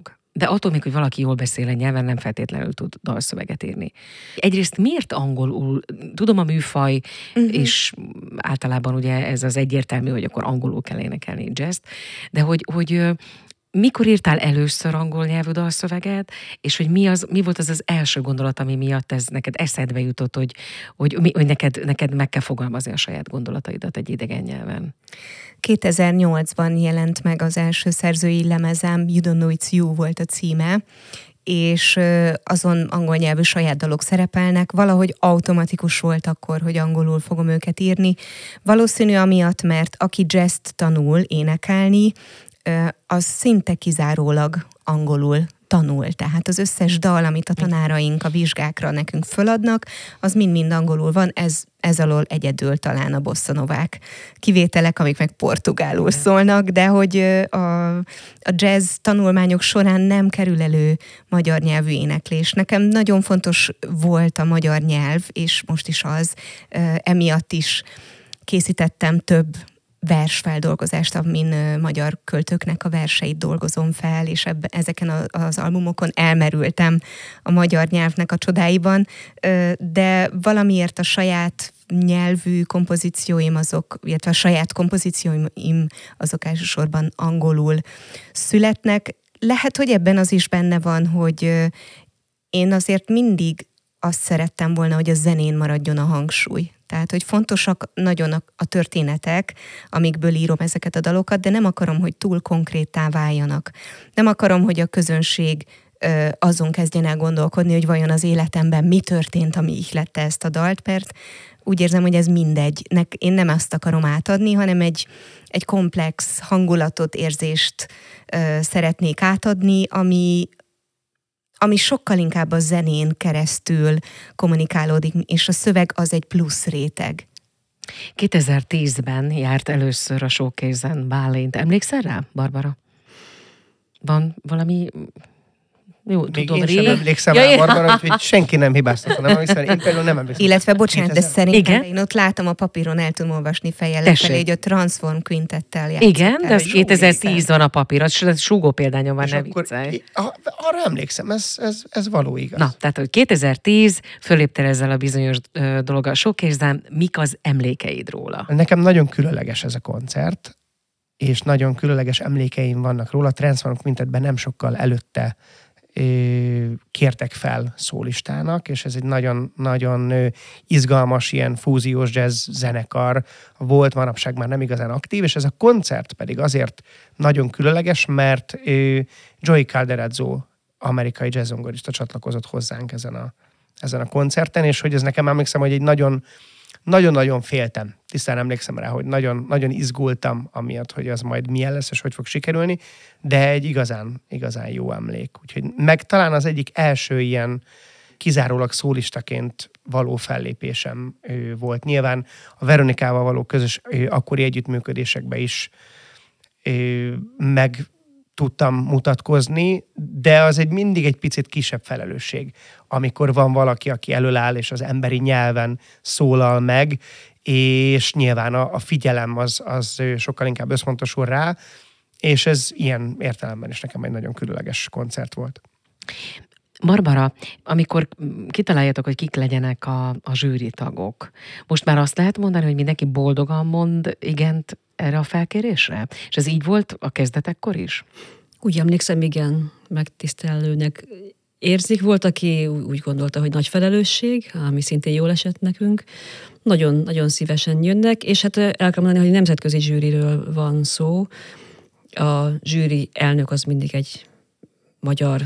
de attól még, hogy valaki jól beszél egy nyelven, nem feltétlenül tud dalszöveget írni. Egyrészt miért angolul? Tudom, a műfaj, és általában ugye ez az egyértelmű, hogy akkor angolul kell énekelni jazzt, de hogy mikor írtál először angol nyelvű dalszöveget, és hogy mi volt az első gondolat, ami miatt ez neked eszedbe jutott, hogy neked meg kell fogalmazni a saját gondolataidat egy idegen nyelven? 2008-ban jelent meg az első szerzői lemezem, You Don't Know It's You volt a címe, és azon angol nyelvű saját dalok szerepelnek. Valahogy automatikus volt akkor, hogy angolul fogom őket írni. Valószínű amiatt, mert aki jazzt tanul énekelni, az szinte kizárólag angolul tanul. Tehát az összes dal, amit a tanáraink a vizsgákra nekünk föladnak, az mind-mind angolul van, ez alól egyedül talán a bossa-novák kivételek, amik meg portugálul szólnak, de hogy a jazz tanulmányok során nem kerül elő magyar nyelvű éneklés. Nekem nagyon fontos volt a magyar nyelv, és most is az, emiatt is készítettem több versfeldolgozást, amin magyar költőknek a verseit dolgozom fel, és ezeken az albumokon elmerültem a magyar nyelvnek a csodáiban, de valamiért a saját nyelvű kompozícióim illetve a saját kompozícióim azok elsősorban angolul születnek. Lehet, hogy ebben az is benne van, hogy én azért mindig azt szerettem volna, hogy a zenén maradjon a hangsúly. Tehát, hogy fontosak nagyon a történetek, amikből írom ezeket a dalokat, de nem akarom, hogy túl konkréttá váljanak. Nem akarom, hogy a közönség azon kezdjen el gondolkodni, hogy vajon az életemben mi történt, ami ihlette ezt a dalt, mert úgy érzem, hogy ez mindegy. Én nem azt akarom átadni, hanem egy komplex hangulatot, érzést szeretnék átadni, ami sokkal inkább a zenén keresztül kommunikálódik, és a szöveg az egy plusz réteg. 2010-ben járt először a Showcase-en Bálint. Emlékszel rá, Barbara? Van valami... Jó, még tudom, én sem emlékszem rá, Barbara, hogy senki nem hibáztat, nem emlékszem, én például nem emlékszem. Illetve, bocsánat, de szerintem én ott látom a papíron, el tudom olvasni fejjel lefelé, hogy a Transform Quintettel játszott. Igen, de az 2010 van a papír, az súgó példánya van, ne viccelj. Arra emlékszem, ez való igaz. Na, tehát, hogy 2010 föléptél ezzel a bizonyos dologgal a Showcase-en, mik az emlékeid róla? Nekem nagyon különleges ez a koncert, és nagyon különleges emlékeim vannak róla. A Transform Quintetben nem sokkal előtte kértek fel szólistának, és ez egy nagyon izgalmas ilyen fúziós jazz zenekar volt, manapság már nem igazán aktív, és ez a koncert pedig azért nagyon különleges, mert Joey Calderazzo, amerikai jazzzongorista csatlakozott hozzánk ezen a koncerten, és hogy ez nekem emlékszem, hogy egy nagyon-nagyon féltem. Tisztán emlékszem rá, hogy nagyon izgultam amiatt, hogy az majd milyen lesz, és hogy fog sikerülni, de egy igazán jó emlék. Úgyhogy meg talán az egyik első ilyen kizárólag szólistaként való fellépésem volt. Nyilván a Veronikával való közös akkori együttműködésekben is meg tudtam mutatkozni, de az mindig egy picit kisebb felelősség, amikor van valaki, aki elöláll, és az emberi nyelven szólal meg, és nyilván a figyelem az sokkal inkább összpontosul rá, és ez ilyen értelemben is nekem egy nagyon különleges koncert volt. Barbara, amikor kitaláljátok, hogy kik legyenek a zsűri tagok, most már azt lehet mondani, hogy mindenki boldogan mond igent erre a felkérésre? És ez így volt a kezdetekkor is? Úgy emlékszem, igen, megtisztelőnek érzik. Volt, aki úgy gondolta, hogy nagy felelősség, ami szintén jól esett nekünk. Nagyon szívesen jönnek, és hát el kell mondani, hogy nemzetközi zsűriről van szó. A zsűri elnök az mindig egy magyar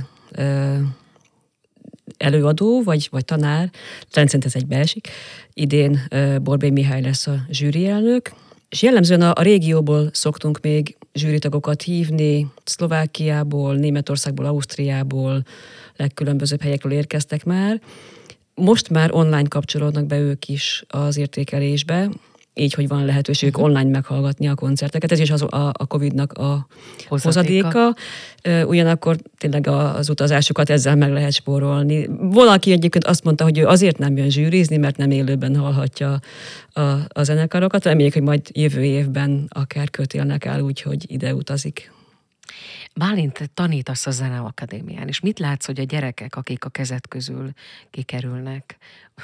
előadó, vagy tanár, rendszerint ez egybeesik. Idén Borbély Mihály lesz a zsűri elnök, és jellemzően a régióból szoktunk még zsűritagokat hívni, Szlovákiából, Németországból, Ausztriából, legkülönbözőbb helyekről érkeztek már. Most már online kapcsolódnak be ők is az értékelésbe, így, hogy van lehetőségük online meghallgatni a koncerteket. Ez is a Covid-nak a hozadéka. Ugyanakkor tényleg az utazásokat ezzel meg lehet spórolni. Valaki egyébként azt mondta, hogy ő azért nem jön zsűrizni, mert nem élőben hallhatja a zenekarokat. Reméljük, hogy majd jövő évben akár kötélnek el úgy, hogy ide utazik. Bálint, tanítasz a Zeneakadémián, és mit látsz, hogy a gyerekek, akik a kezed közül kikerülnek,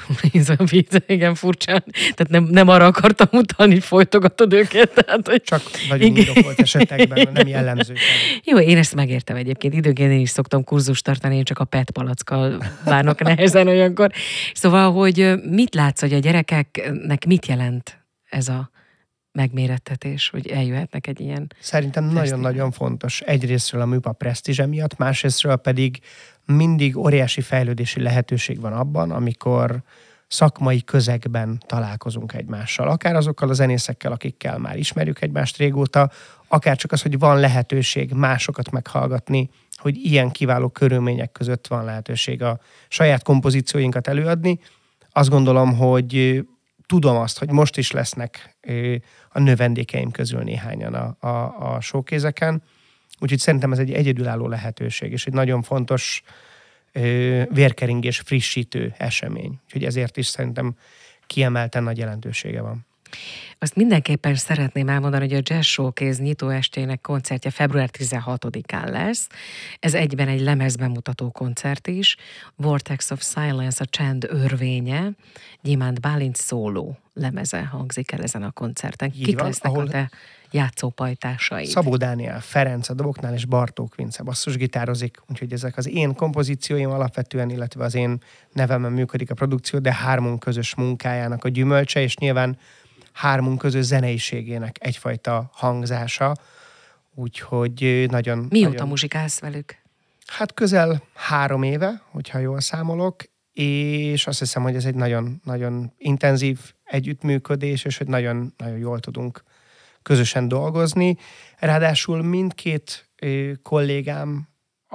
igen, furcsán, tehát nem arra akartam utalni, hogy folytogatod őket. Tehát, hogy csak nagyon indokolt esetekben, nem jellemző. Jó, én ezt megértem egyébként. Időnként én is szoktam kurzust tartani, én csak a PET palackkal bánok nehezen olyankor. Szóval, hogy mit látsz, hogy a gyerekeknek mit jelent ez a megmérettetés, hogy eljöhetnek egy ilyen... Szerintem nagyon-nagyon fontos. Egyrésztről a műpa presztízse miatt, másrésztről pedig mindig óriási fejlődési lehetőség van abban, amikor szakmai közegben találkozunk egymással. Akár azokkal a zenészekkel, akikkel már ismerjük egymást régóta, akár csak az, hogy van lehetőség másokat meghallgatni, hogy ilyen kiváló körülmények között van lehetőség a saját kompozícióinkat előadni. Azt gondolom, hogy tudom azt, hogy most is lesznek a növendékeim közül néhányan a showkézeken, úgyhogy szerintem ez egy egyedülálló lehetőség, és egy nagyon fontos vérkeringés frissítő esemény. Úgyhogy ezért is szerintem kiemelten nagy jelentősége van. Azt mindenképpen szeretném elmondani, hogy a Jazz Showcase nyitóestének koncertje február 16-án lesz. Ez egyben egy lemezbemutató koncert is. Vortex of Silence, a csend örvénye, Gyémánt Bálint szóló lemeze hangzik el ezen a koncerten. Kik lesznek a te játszópajtásaid? Szabó Dániel, Ferenc a doboknál, és Bartók Vince basszusgitározik, úgyhogy ezek az én kompozícióim alapvetően, illetve az én nevemen működik a produkció, de hármunk közös munkájának a gyümölcse, és nyilván hármunk közös zeneiségének egyfajta hangzása, úgyhogy nagyon... Mióta muzsikálsz velük? Hát közel 3 éve, hogyha jól számolok, és azt hiszem, hogy ez egy nagyon intenzív együttműködés, és hogy nagyon jól tudunk közösen dolgozni. Ráadásul mindkét kollégám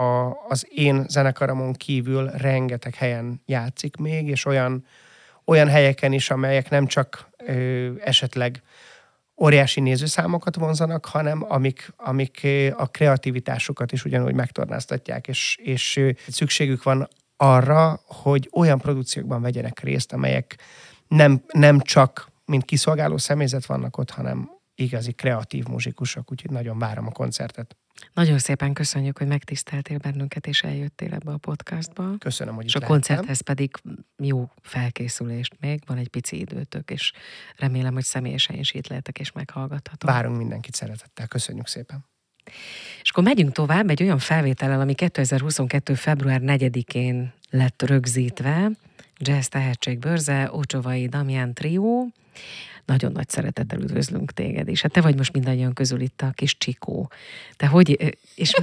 az én zenekaramon kívül rengeteg helyen játszik még, és olyan helyeken is, amelyek nem csak esetleg óriási nézőszámokat vonzanak, hanem amik a kreativitásukat is ugyanúgy megtornáztatják, és szükségük van arra, hogy olyan produkciókban vegyenek részt, amelyek nem csak mint kiszolgáló személyzet vannak ott, hanem igazi kreatív muzsikusok, úgyhogy nagyon várom a koncertet. Nagyon szépen köszönjük, hogy megtiszteltél bennünket, és eljöttél ebbe a podcastba. Köszönöm, hogy és a koncerthez pedig jó felkészülést még, van egy pici időtök, és remélem, hogy személyesen is itt lehetek, és meghallgathatok. Várunk mindenkit szeretettel, köszönjük szépen. És akkor megyünk tovább egy olyan felvétellel, ami 2022. február 4-én lett rögzítve, Jazz Tehetségbörze, Ocsovai Damián trió. Nagyon nagy szeretettel üdvözlünk téged is. Hát te vagy most mindannyian közül itt a kis Csikó. Te hogy...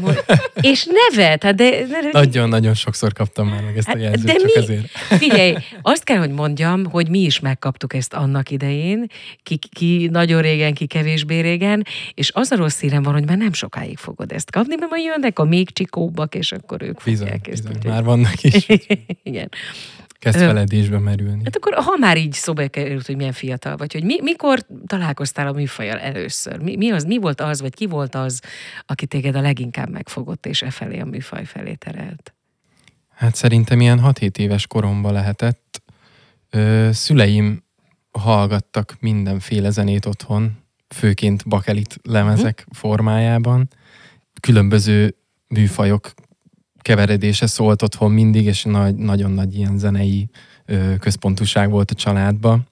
És neved? Hát de... Nagyon-nagyon sokszor kaptam már meg ezt a jelzőt, csak ezért. Figyelj, azt kell, hogy mondjam, hogy mi is megkaptuk ezt annak idején, ki nagyon régen, ki kevésbé régen, és az a rossz hírem van, hogy már nem sokáig fogod ezt kapni, mert majd jönnek a még csikóbbak, és akkor ők fogják ezt. Bizony, már vannak is. Igen. Kezd feledésbe merülni. Hát akkor, ha már így szóba került, hogy milyen fiatal vagy, hogy mikor találkoztál a műfajjal először? Mi volt az, vagy ki volt az, aki téged a leginkább megfogott, és efelé a műfaj felé terelt? Hát szerintem ilyen 6-7 éves koromban lehetett. Szüleim hallgattak mindenféle zenét otthon, főként bakelit lemezek formájában. Különböző műfajok keveredése szólt otthon mindig, és nagyon nagy ilyen zenei központúság volt a családban.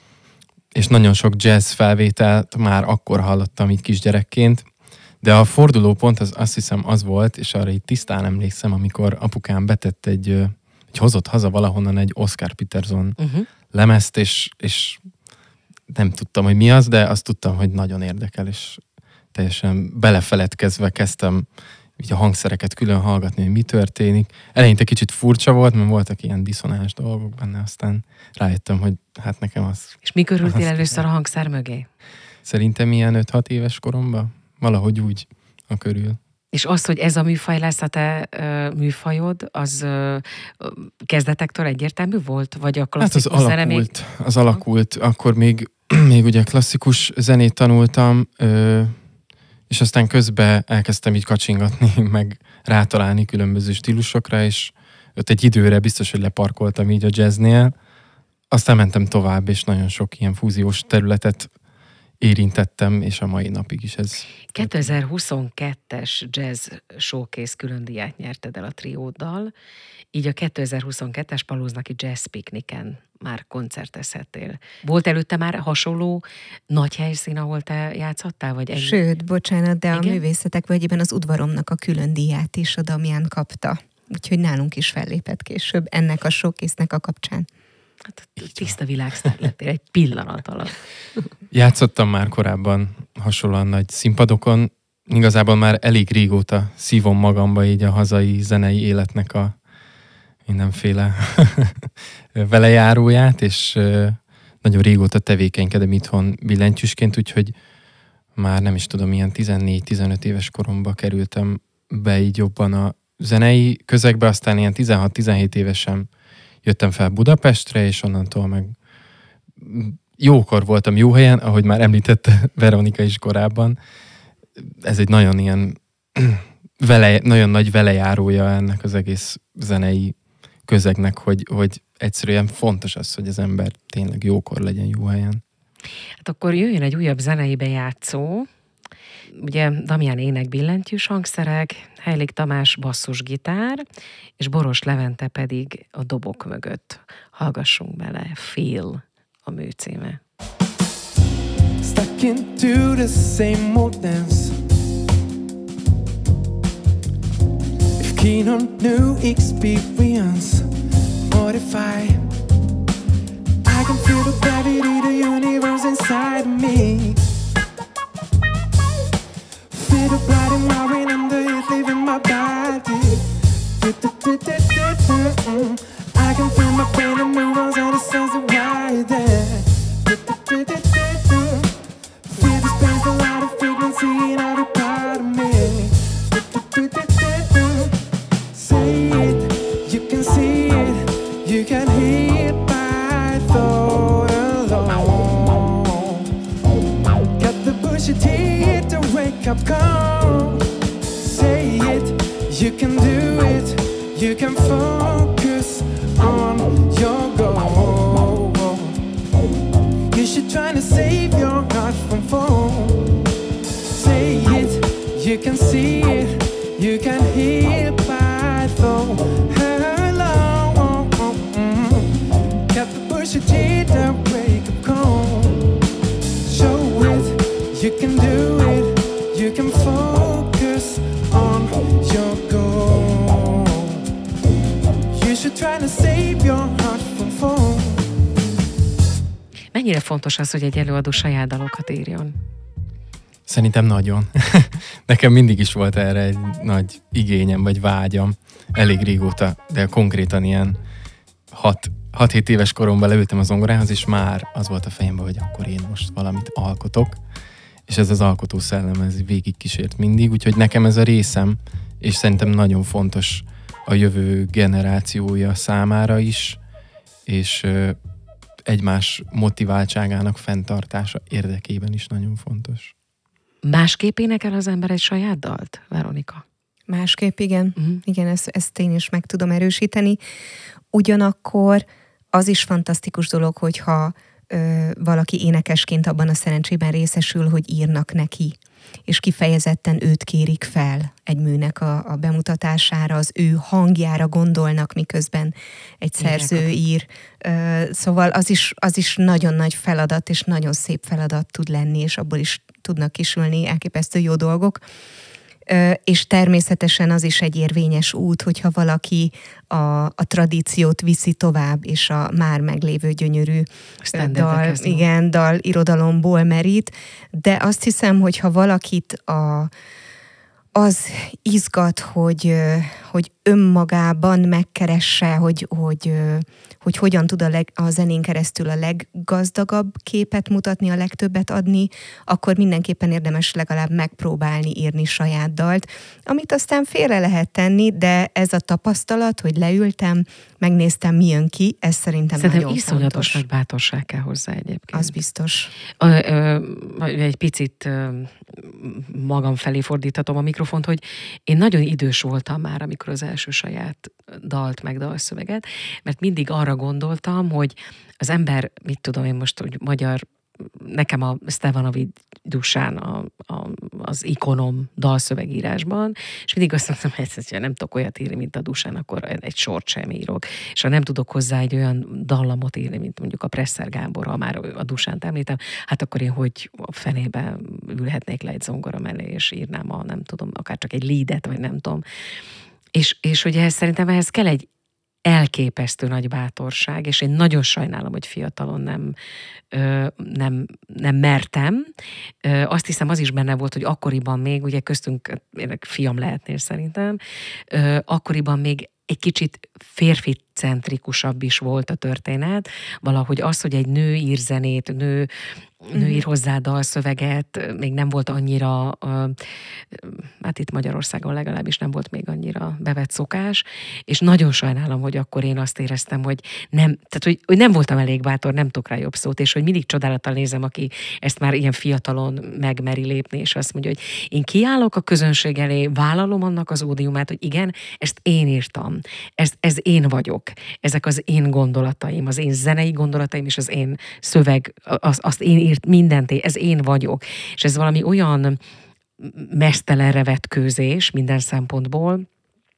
És nagyon sok jazz felvételt már akkor hallottam itt kisgyerekként, de a fordulópont azt hiszem az volt, és arra így tisztán emlékszem, amikor apukám betett hozott haza valahonnan egy Oscar Peterson lemezt, és nem tudtam, hogy mi az, de azt tudtam, hogy nagyon érdekel, és teljesen belefeledkezve kezdtem így a hangszereket külön hallgatni, hogy mi történik. Eleinte kicsit furcsa volt, mert voltak ilyen diszonáns dolgok benne, aztán rájöttem, hogy hát nekem az... És mi körültél először a hangszer mögé? Szerintem ilyen 5-6 éves koromban, valahogy úgy a körül. És az, hogy ez a műfaj lesz a te műfajod, az kezdetektől egyértelmű volt? Vagy a klasszikus zene az alakult. Akkor még ugye klasszikus zenét tanultam, és aztán közben elkezdtem így kacsingatni, meg rátalálni különböző stílusokra, és ott egy időre biztos, hogy leparkoltam így a jazznél. Aztán mentem tovább, és nagyon sok ilyen fúziós területet érintettem, és a mai napig is ez. 2022-es Jazz Showcase külön díját nyerted el a trióddal, így a 2022-es Palóznaki Jazz Pikniken már koncertezhettél. Volt előtte már hasonló nagy helyszín, ahol te játszottál? Vagy Sőt, bocsánat, de igen? A művészetek völgyében az Udvaromnak a külön díját is a Damián kapta. Úgyhogy nálunk is fellépett később ennek a showcase-nek a kapcsán. Hát, tiszta világsztár lettél egy pillanat alatt. Játszottam már korábban hasonlóan nagy színpadokon. Igazából már elég régóta szívom magamba így a hazai zenei életnek a mindenféle velejáróját, és nagyon régóta tevékenykedem itthon billentyűsként, úgyhogy már nem is tudom, ilyen 14-15 éves koromba kerültem be így jobban a zenei közegbe, aztán ilyen 16-17 évesen jöttem fel Budapestre, és onnantól meg jókor voltam jó helyen, ahogy már említette Veronika is korábban. Ez egy nagyon ilyen nagyon nagy velejárója ennek az egész zenei közegnek, hogy egyszerűen fontos az, hogy az ember tényleg jókor legyen jó helyen. Hát akkor jöjjön egy újabb zenei bejátszó. Ugye Damián ének billentyűs hangszerek, Heilig Tamás basszusgitár, és Boros Levente pedig a dobok mögött. Hallgassunk bele, Feel a műcíme. Stuck into the same old dance. If keen on new experience, what if I can feel the gravity, the universe inside me. Feel the blood in my vein and the heat leaving my body. I can feel my pain and neurons and the sense of why there. Feel the space, a lot of frequency in every part of me. Say it, you can see it, you can hear it by thought alone. Got the bushy teeth to wake up calm. Say it, you can do it, you can focus on your goal. You should try to save your heart from fall. Say it, you can see it, you can hear it by thought. Hello, got the bushy teeth to wake up calm. Show it, you can do it, you can focus on your goal. You should try to save your heart from fall. Mennyire fontos az, hogy egy előadó saját dalokat írjon? Szerintem nagyon. Nekem mindig is volt erre egy nagy igényem, vagy vágyam. Elég régóta, de konkrétan ilyen 6-7 éves koromban leültem az zongorához, és már az volt a fejemben, hogy akkor én most valamit alkotok. És ez az alkotó szellem, ez végig kísért mindig, úgyhogy nekem ez a részem, és szerintem nagyon fontos a jövő generációja számára is, és egymás motiváltságának fenntartása érdekében is nagyon fontos. Másképp énekel az ember egy saját dalt, Veronika? Másképp, igen. Igen, ezt én is meg tudom erősíteni. Ugyanakkor az is fantasztikus dolog, hogyha valaki énekesként abban a szerencsében részesül, hogy írnak neki, és kifejezetten őt kérik fel egy műnek a bemutatására, az ő hangjára gondolnak, miközben egy szerző ír. Szóval az is nagyon nagy feladat, és nagyon szép feladat tud lenni, és abból is tudnak kisülni elképesztő jó dolgok. És természetesen az is egy érvényes út, hogyha valaki a tradíciót viszi tovább, és a már meglévő gyönyörű dal irodalomból merít, de azt hiszem, hogyha valakit az izgat, hogy önmagában megkeresse, hogy hogyan tud a zenén keresztül a leggazdagabb képet mutatni, a legtöbbet adni, akkor mindenképpen érdemes legalább megpróbálni írni saját dalt, amit aztán félre lehet tenni, de ez a tapasztalat, hogy leültem, megnéztem, mi jön ki, ez szerintem nagyon fontos. Iszonyatos nagy bátorság kell hozzá egyébként. Az biztos. Egy picit magam felé fordíthatom a mikrofont, hogy én nagyon idős voltam már, amikor az első saját dalt, meg dalszöveget, mert mindig arra gondoltam, hogy az ember, mit tudom én most, hogy magyar nekem a Stevanovic Dusán az ikonom dalszövegírásban, és mindig azt mondtam, hogy nem tudok olyat írni, mint a Dusán, akkor egy sort sem írok. És ha nem tudok hozzá egy olyan dallamot írni, mint mondjuk a Presser Gábor, ha már a Dusánt említem, hát akkor én hogy a fenébe ülhetnék le egy zongora mellé, és írnám nem tudom, akár csak egy leadet, vagy nem tudom. És ugye szerintem ehhez kell egy elképesztő nagy bátorság, és én nagyon sajnálom, hogy fiatalon nem mertem. Azt hiszem, az is benne volt, hogy akkoriban még, ugye köztünk, fiam lehetnél szerintem, akkoriban még egy kicsit férficentrikusabb is volt a történet. Valahogy az, hogy egy nő ír zenét, nő ír hozzá dalszöveget, még nem volt annyira, hát itt Magyarországon legalábbis nem volt még annyira bevett szokás, és nagyon sajnálom, hogy akkor én azt éreztem, hogy nem, tehát hogy nem voltam elég bátor, nem tudok rá jobb szót, és hogy mindig csodálattal nézem, aki ezt már ilyen fiatalon megmeri lépni, és azt mondja, hogy én kiállok a közönség elé, vállalom annak az ódiumát, hogy igen, ezt én írtam, ez én vagyok, ezek az én gondolataim, az én zenei gondolataim, és az én szöveg, azt én írt mindent, ez én vagyok. És ez valami olyan meztelenre vetkőzés minden szempontból,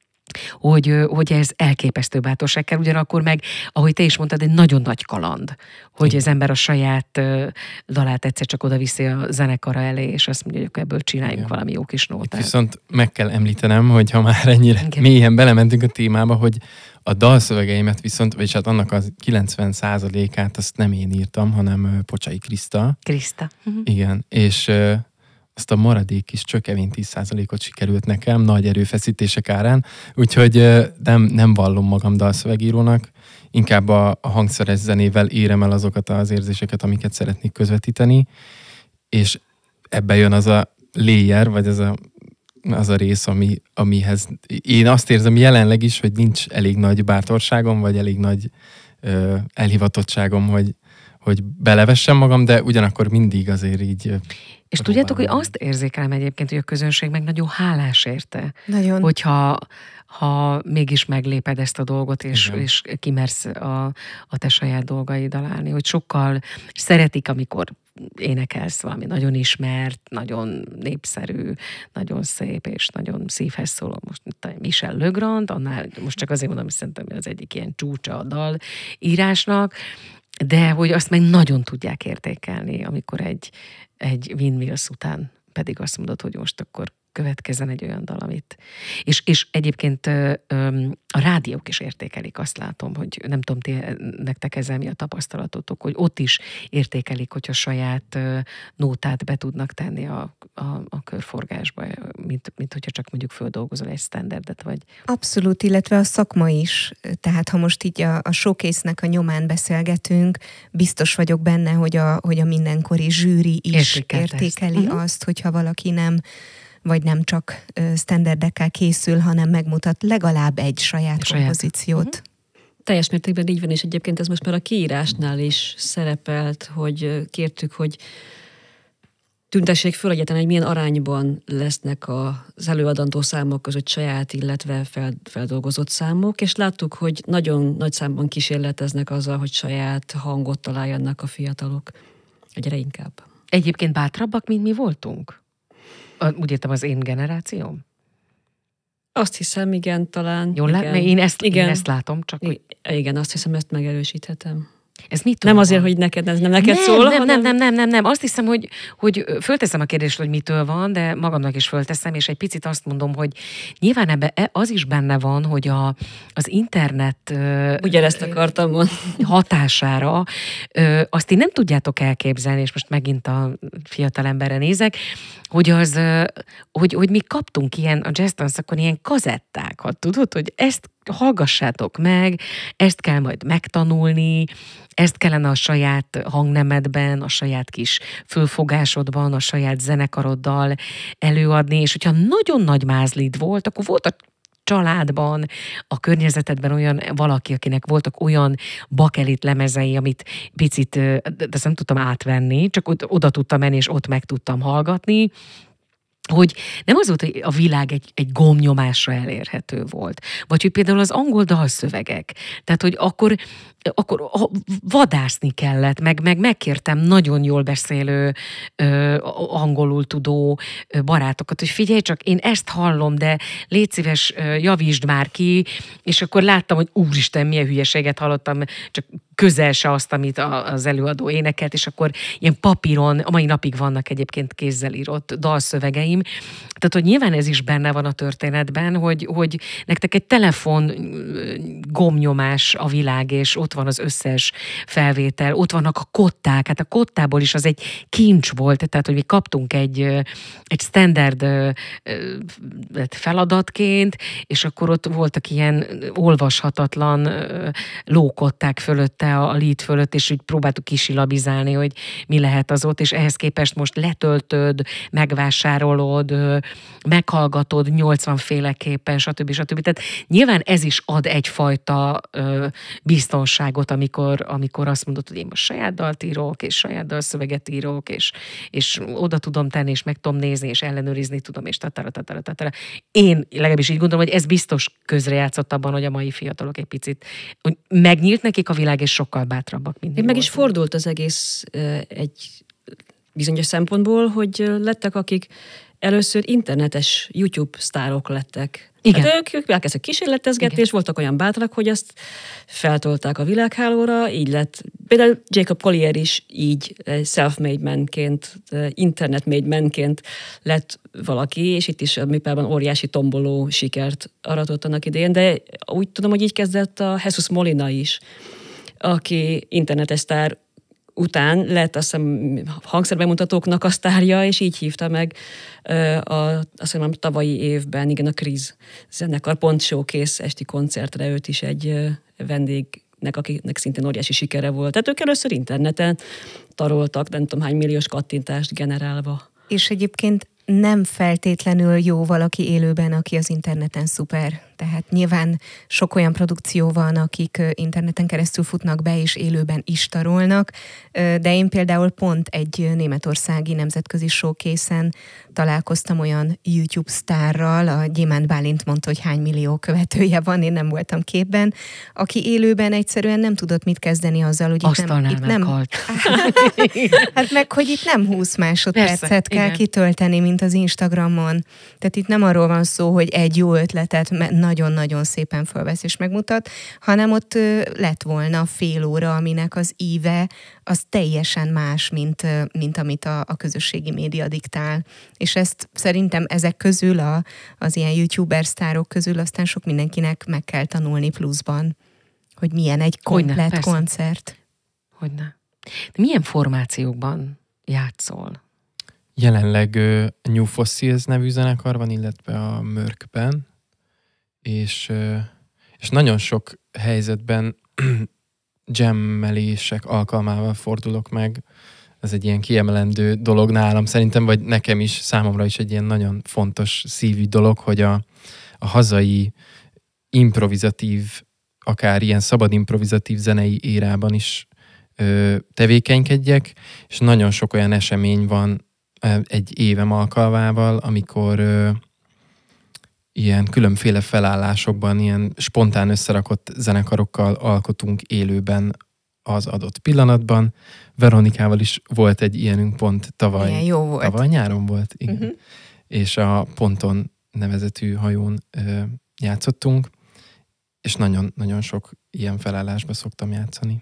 hogy ez elképesztő bátorság kell, ugyanakkor meg, ahogy te is mondtad, egy nagyon nagy kaland, hogy az ember a saját dalát egyszer csak oda viszi a zenekara elé, és azt mondja, hogy akkor ebből csináljunk valami jó kis nótát. Viszont meg kell említenem, hogy ha már ennyire mélyen belementünk a témába, hogy a dalszövegeimet viszont, vagyis hát annak a 90%-át azt nem én írtam, hanem Pocsai Kriszta. Igen, és azt a maradék kis csökevény 10%-ot sikerült nekem, nagy erőfeszítések árán, úgyhogy nem vallom magam dalszövegírónak, inkább a hangszeres zenével érem el azokat az érzéseket, amiket szeretnék közvetíteni, és ebbe jön az a layer, vagy az a rész, amihez én azt érzem jelenleg is, hogy nincs elég nagy bátorságom, vagy elég nagy elhivatottságom, hogy belevessem magam, de ugyanakkor mindig azért így... És tudjátok, hogy azt érzékelem egyébként, hogy a közönség meg nagyon hálás érte. Nagyon. Hogyha mégis megléped ezt a dolgot, és kimersz a te saját dolgaiddal állni, hogy sokkal szeretik, amikor énekelsz valami nagyon ismert, nagyon népszerű, nagyon szép és nagyon szívhez szóló. Most Michel Legrand, annál most csak azért mondom, hogy szerintem az egyik ilyen csúcsa a dal írásnak, de hogy azt meg nagyon tudják értékelni, amikor egy Windmills után pedig azt mondod, hogy most akkor következzen egy olyan dal, amit... És egyébként a rádiók is értékelik, azt látom, hogy nem tudom, nektek ezzel mi a tapasztalatotok, hogy ott is értékelik, hogyha saját nótát be tudnak tenni a körforgásba, mint hogyha csak mondjuk földolgozol egy standardet, vagy... Abszolút, illetve a szakma is. Tehát ha most így a showcase-nek a nyomán beszélgetünk, biztos vagyok benne, hogy a mindenkori zsűri is értékeli azt, hogyha valaki nem csak standardekkel készül, hanem megmutat legalább egy saját kompozíciót. Teljes mértékben így van, és egyébként ez most már a kiírásnál is szerepelt, hogy kértük, hogy tüntessék föl egyáltalán, hogy milyen arányban lesznek az előadandó számok között saját, illetve feldolgozott számok, és láttuk, hogy nagyon nagy számban kísérleteznek azzal, hogy saját hangot találjanak a fiatalok. Egyre inkább. Egyébként bátrabbak, mint mi voltunk? Úgy értem, az én generációm? Azt hiszem, igen, talán. Jól igen. Én ezt látom, csak hogy... Igen, azt hiszem, ezt megerősíthetem. Ez mitől nem van? azért, hogy ez nem neked szól, Nem. Azt hiszem, hogy fölteszem a kérdést, hogy mitől van, de magamnak is fölteszem, és egy picit azt mondom, hogy nyilván ebben az is benne van, hogy az internet ugyanezt akartam mondani. Hatására azt én nem tudjátok elképzelni, és most megint a fiatal emberre nézek, hogy mi kaptunk ilyen, a jazz tanszakon ilyen kazettákat, tudod, hogy ezt hallgassátok meg, ezt kell majd megtanulni, ezt kellene a saját hangnemedben, a saját kis fölfogásodban, a saját zenekaroddal előadni, és hogyha nagyon nagy mázlid volt, akkor volt a családban, a környezetedben olyan valaki, akinek voltak olyan bakelit lemezei, amit picit, de ezt nem tudtam átvenni, csak oda tudtam menni, és ott meg tudtam hallgatni, hogy nem az volt, hogy a világ egy gombnyomásra elérhető volt. Vagy hogy például az angol dalszövegek. Tehát, hogy akkor vadászni kellett, meg megkértem nagyon jól beszélő, angolul tudó barátokat, hogy figyelj csak, én ezt hallom, de légy szíves, javítsd már ki, és akkor láttam, hogy úristen, milyen hülyeséget hallottam, csak közel se azt, amit az előadó énekelt, és akkor ilyen papíron, a mai napig vannak egyébként kézzel írott dalszövegeim. Tehát, hogy nyilván ez is benne van a történetben, hogy nektek egy telefon gombnyomás a világ, és ott van az összes felvétel, ott vannak a kották, hát a kottából is az egy kincs volt, tehát, hogy mi kaptunk egy standard feladatként, és akkor ott voltak ilyen olvashatatlan lókották fölötte, a lead fölött, és úgy próbáltuk kisilabizálni, hogy mi lehet az ott, és ehhez képest most letöltöd, megvásárolod, meghallgatod 80 féleképpen, stb. Tehát nyilván ez is ad egyfajta biztonságot, amikor azt mondod, hogy én most saját dalt írok, és saját dalszöveget írok, és oda tudom tenni, és meg tudom nézni, és ellenőrizni tudom, és tatara. Én legalábbis így gondolom, hogy ez biztos közrejátszott abban, hogy a mai fiatalok egy picit, hogy megnyílt nekik a világ, és sokkal bátrabbak, mint meg is fordult az egész egy bizonyos szempontból, hogy lettek, akik először internetes YouTube sztárok lettek. Igen. Hát ők elkezdtek kísérletezgetni, és voltak olyan bátrak, hogy azt feltolták a világhálóra, így lett. Például Jacob Collier is így self-made manként, internet-made manként lett valaki, és itt is a műpában óriási tomboló sikert aratott annak idején, de úgy tudom, hogy így kezdett a Jesus Molina is, aki internetes sztár után lett azt hiszem hangszerbemutatóknak a sztárja, és így hívta meg azt hiszem tavalyi évben, igen, a Kriz zenekar pont showcase esti koncertre őt is egy vendégnek, akinek szintén óriási sikere volt. Tehát ők először interneten taroltak, nem tudom hány milliós kattintást generálva. És egyébként nem feltétlenül jó valaki élőben, aki az interneten szuper. Tehát nyilván sok olyan produkció van, akik interneten keresztül futnak be, és élőben is tarolnak, de én például pont egy németországi nemzetközi showcase-en találkoztam olyan YouTube sztárral, a Gyémánt Bálint mondta, hogy hány millió követője van, én nem voltam képben, aki élőben egyszerűen nem tudott mit kezdeni azzal, hogy itt nem hát meg, hogy itt nem 20 másodpercet persze, kell kitölteni, mint az Instagramon. Tehát itt nem arról van szó, hogy egy jó ötletet nagyon-nagyon szépen fölvesz és megmutat, hanem ott lett volna fél óra, aminek az íve az teljesen más, mint amit a közösségi média diktál. És ezt szerintem ezek közül, az ilyen youtuber sztárok közül aztán sok mindenkinek meg kell tanulni pluszban, hogy milyen egy komplett koncert. Hogyne. De milyen formációkban játszol? Jelenleg New Fossils nevű zenekar van, illetve a Mörkben, és nagyon sok helyzetben jammelések alkalmával fordulok meg. Ez egy ilyen kiemelendő dolog nálam szerintem, vagy nekem is, számomra is egy ilyen nagyon fontos szívű dolog, hogy a hazai improvizatív, akár ilyen szabad improvizatív zenei érában is tevékenykedjek, és nagyon sok olyan esemény van egy évem alkalmával, amikor ilyen különféle felállásokban, ilyen spontán összerakott zenekarokkal alkotunk élőben az adott pillanatban. Veronikával is volt egy ilyenünk pont tavaly. Jó volt. Tavaly nyáron volt, igen. Uh-huh. És a Ponton nevezetű hajón játszottunk, és nagyon-nagyon sok ilyen felállásba szoktam játszani.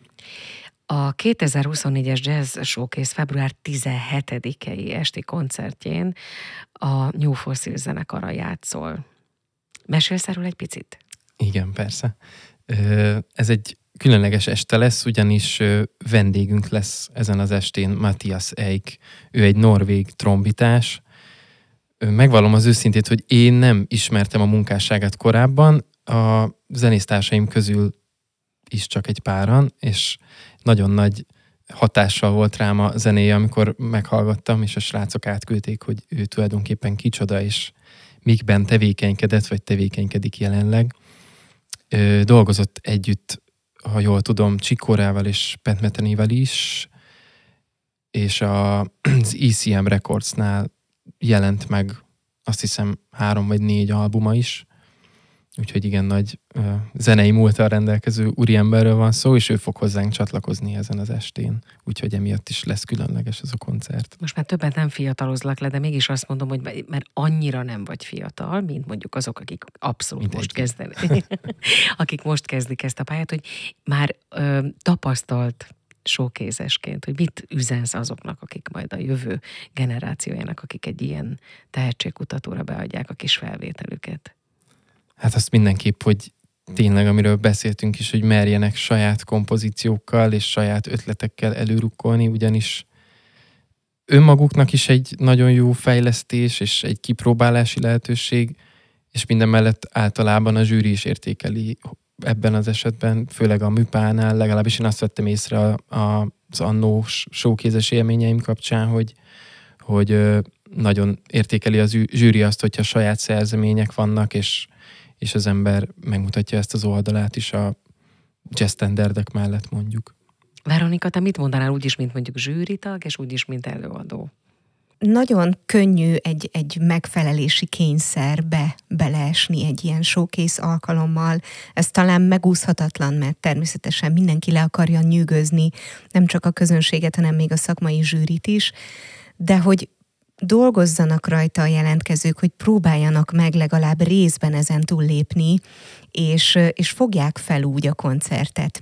A 2024-es Jazz Showcase február 17-i esti koncertjén a New Fossils zenekara játszol. Mesélsz erről egy picit? Igen, persze. Ez egy különleges este lesz, ugyanis vendégünk lesz ezen az estén Matthias Eik. Ő egy norvég trombitás. Megvallom az őszintét, hogy én nem ismertem a munkásságát korábban, a zenésztársaim közül is csak egy páran, és nagyon nagy hatással volt rám a zenéje, amikor meghallgattam, és a srácok átküldték, hogy ő tulajdonképpen kicsoda, és mikben tevékenykedett, vagy tevékenykedik jelenleg. Dolgozott együtt, ha jól tudom, Csikórával és Pat Methenyvel is, és az ECM Recordsnál jelent meg azt hiszem 3 vagy 4 albuma is, úgyhogy igen nagy zenei múlttal rendelkező úriemberről van szó, és ő fog hozzánk csatlakozni ezen az estén, úgyhogy emiatt is lesz különleges ez a koncert. Most már többet nem fiatalozlak le, de mégis azt mondom, hogy mert annyira nem vagy fiatal, mint mondjuk azok, akik abszolút Mint most kezdenek, akik most kezdik ezt a pályát, hogy már tapasztalt showkézesként, hogy mit üzensz azoknak, akik majd a jövő generációjának, akik egy ilyen tehetségkutatóra beadják a kis felvételüket. Hát azt mindenképp, hogy tényleg, amiről beszéltünk is, hogy merjenek saját kompozíciókkal és saját ötletekkel előrukkolni, ugyanis önmaguknak is egy nagyon jó fejlesztés és egy kipróbálási lehetőség, és minden mellett általában a zsűri is értékeli ebben az esetben, főleg a műpánál, legalábbis én azt vettem észre az annó showkézes élményeim kapcsán, hogy nagyon értékeli a zsűri azt, hogyha saját szerzemények vannak, és az ember megmutatja ezt az oldalát is a jazz standardek mellett, mondjuk. Veronika, te mit mondanál úgyis, mint mondjuk zsűritag, és úgyis, mint előadó? Nagyon könnyű egy megfelelési kényszerbe beleesni egy ilyen showcase alkalommal. Ez talán megúszhatatlan, mert természetesen mindenki le akarja nyűgözni, nem csak a közönséget, hanem még a szakmai zsűrit is, de hogy dolgozzanak rajta a jelentkezők, hogy próbáljanak meg legalább részben ezen túllépni, és fogják fel úgy a koncertet,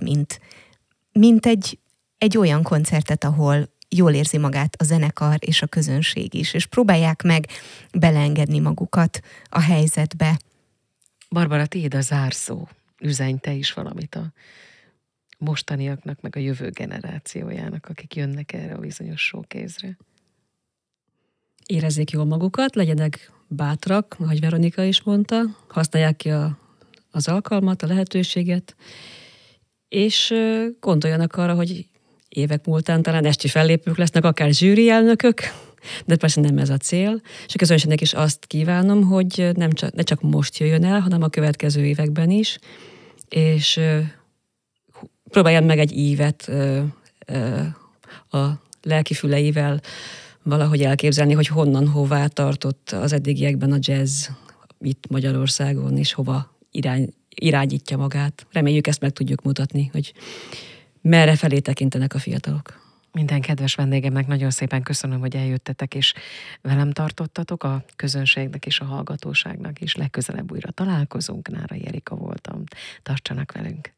mint egy olyan koncertet, ahol jól érzi magát a zenekar és a közönség is, és próbálják meg beleengedni magukat a helyzetbe. Barbara, tiéd a zárszó. Üzenj te is valamit a mostaniaknak, meg a jövő generációjának, akik jönnek erre a bizonyos showcase-re. Érezzék jól magukat, legyenek bátrak, ahogy Veronika is mondta, használják ki az alkalmat, a lehetőséget, és gondoljanak arra, hogy évek múltán talán esti fellépők lesznek, akár zsűri elnökök, de persze nem ez a cél. És a közönségnek is azt kívánom, hogy ne csak most jöjjön el, hanem a következő években is, és próbáljon meg egy ívet a lelki füleivel valahogy elképzelni, hogy honnan, hová tartott az eddigiekben a jazz itt Magyarországon, és hova irányítja magát. Reméljük, ezt meg tudjuk mutatni, hogy merre felé tekintenek a fiatalok. Minden kedves vendégemnek nagyon szépen köszönöm, hogy eljöttetek, és velem tartottatok, a közönségnek és a hallgatóságnak is. Legközelebb újra találkozunk. Nárai Erika voltam. Tartsanak velünk!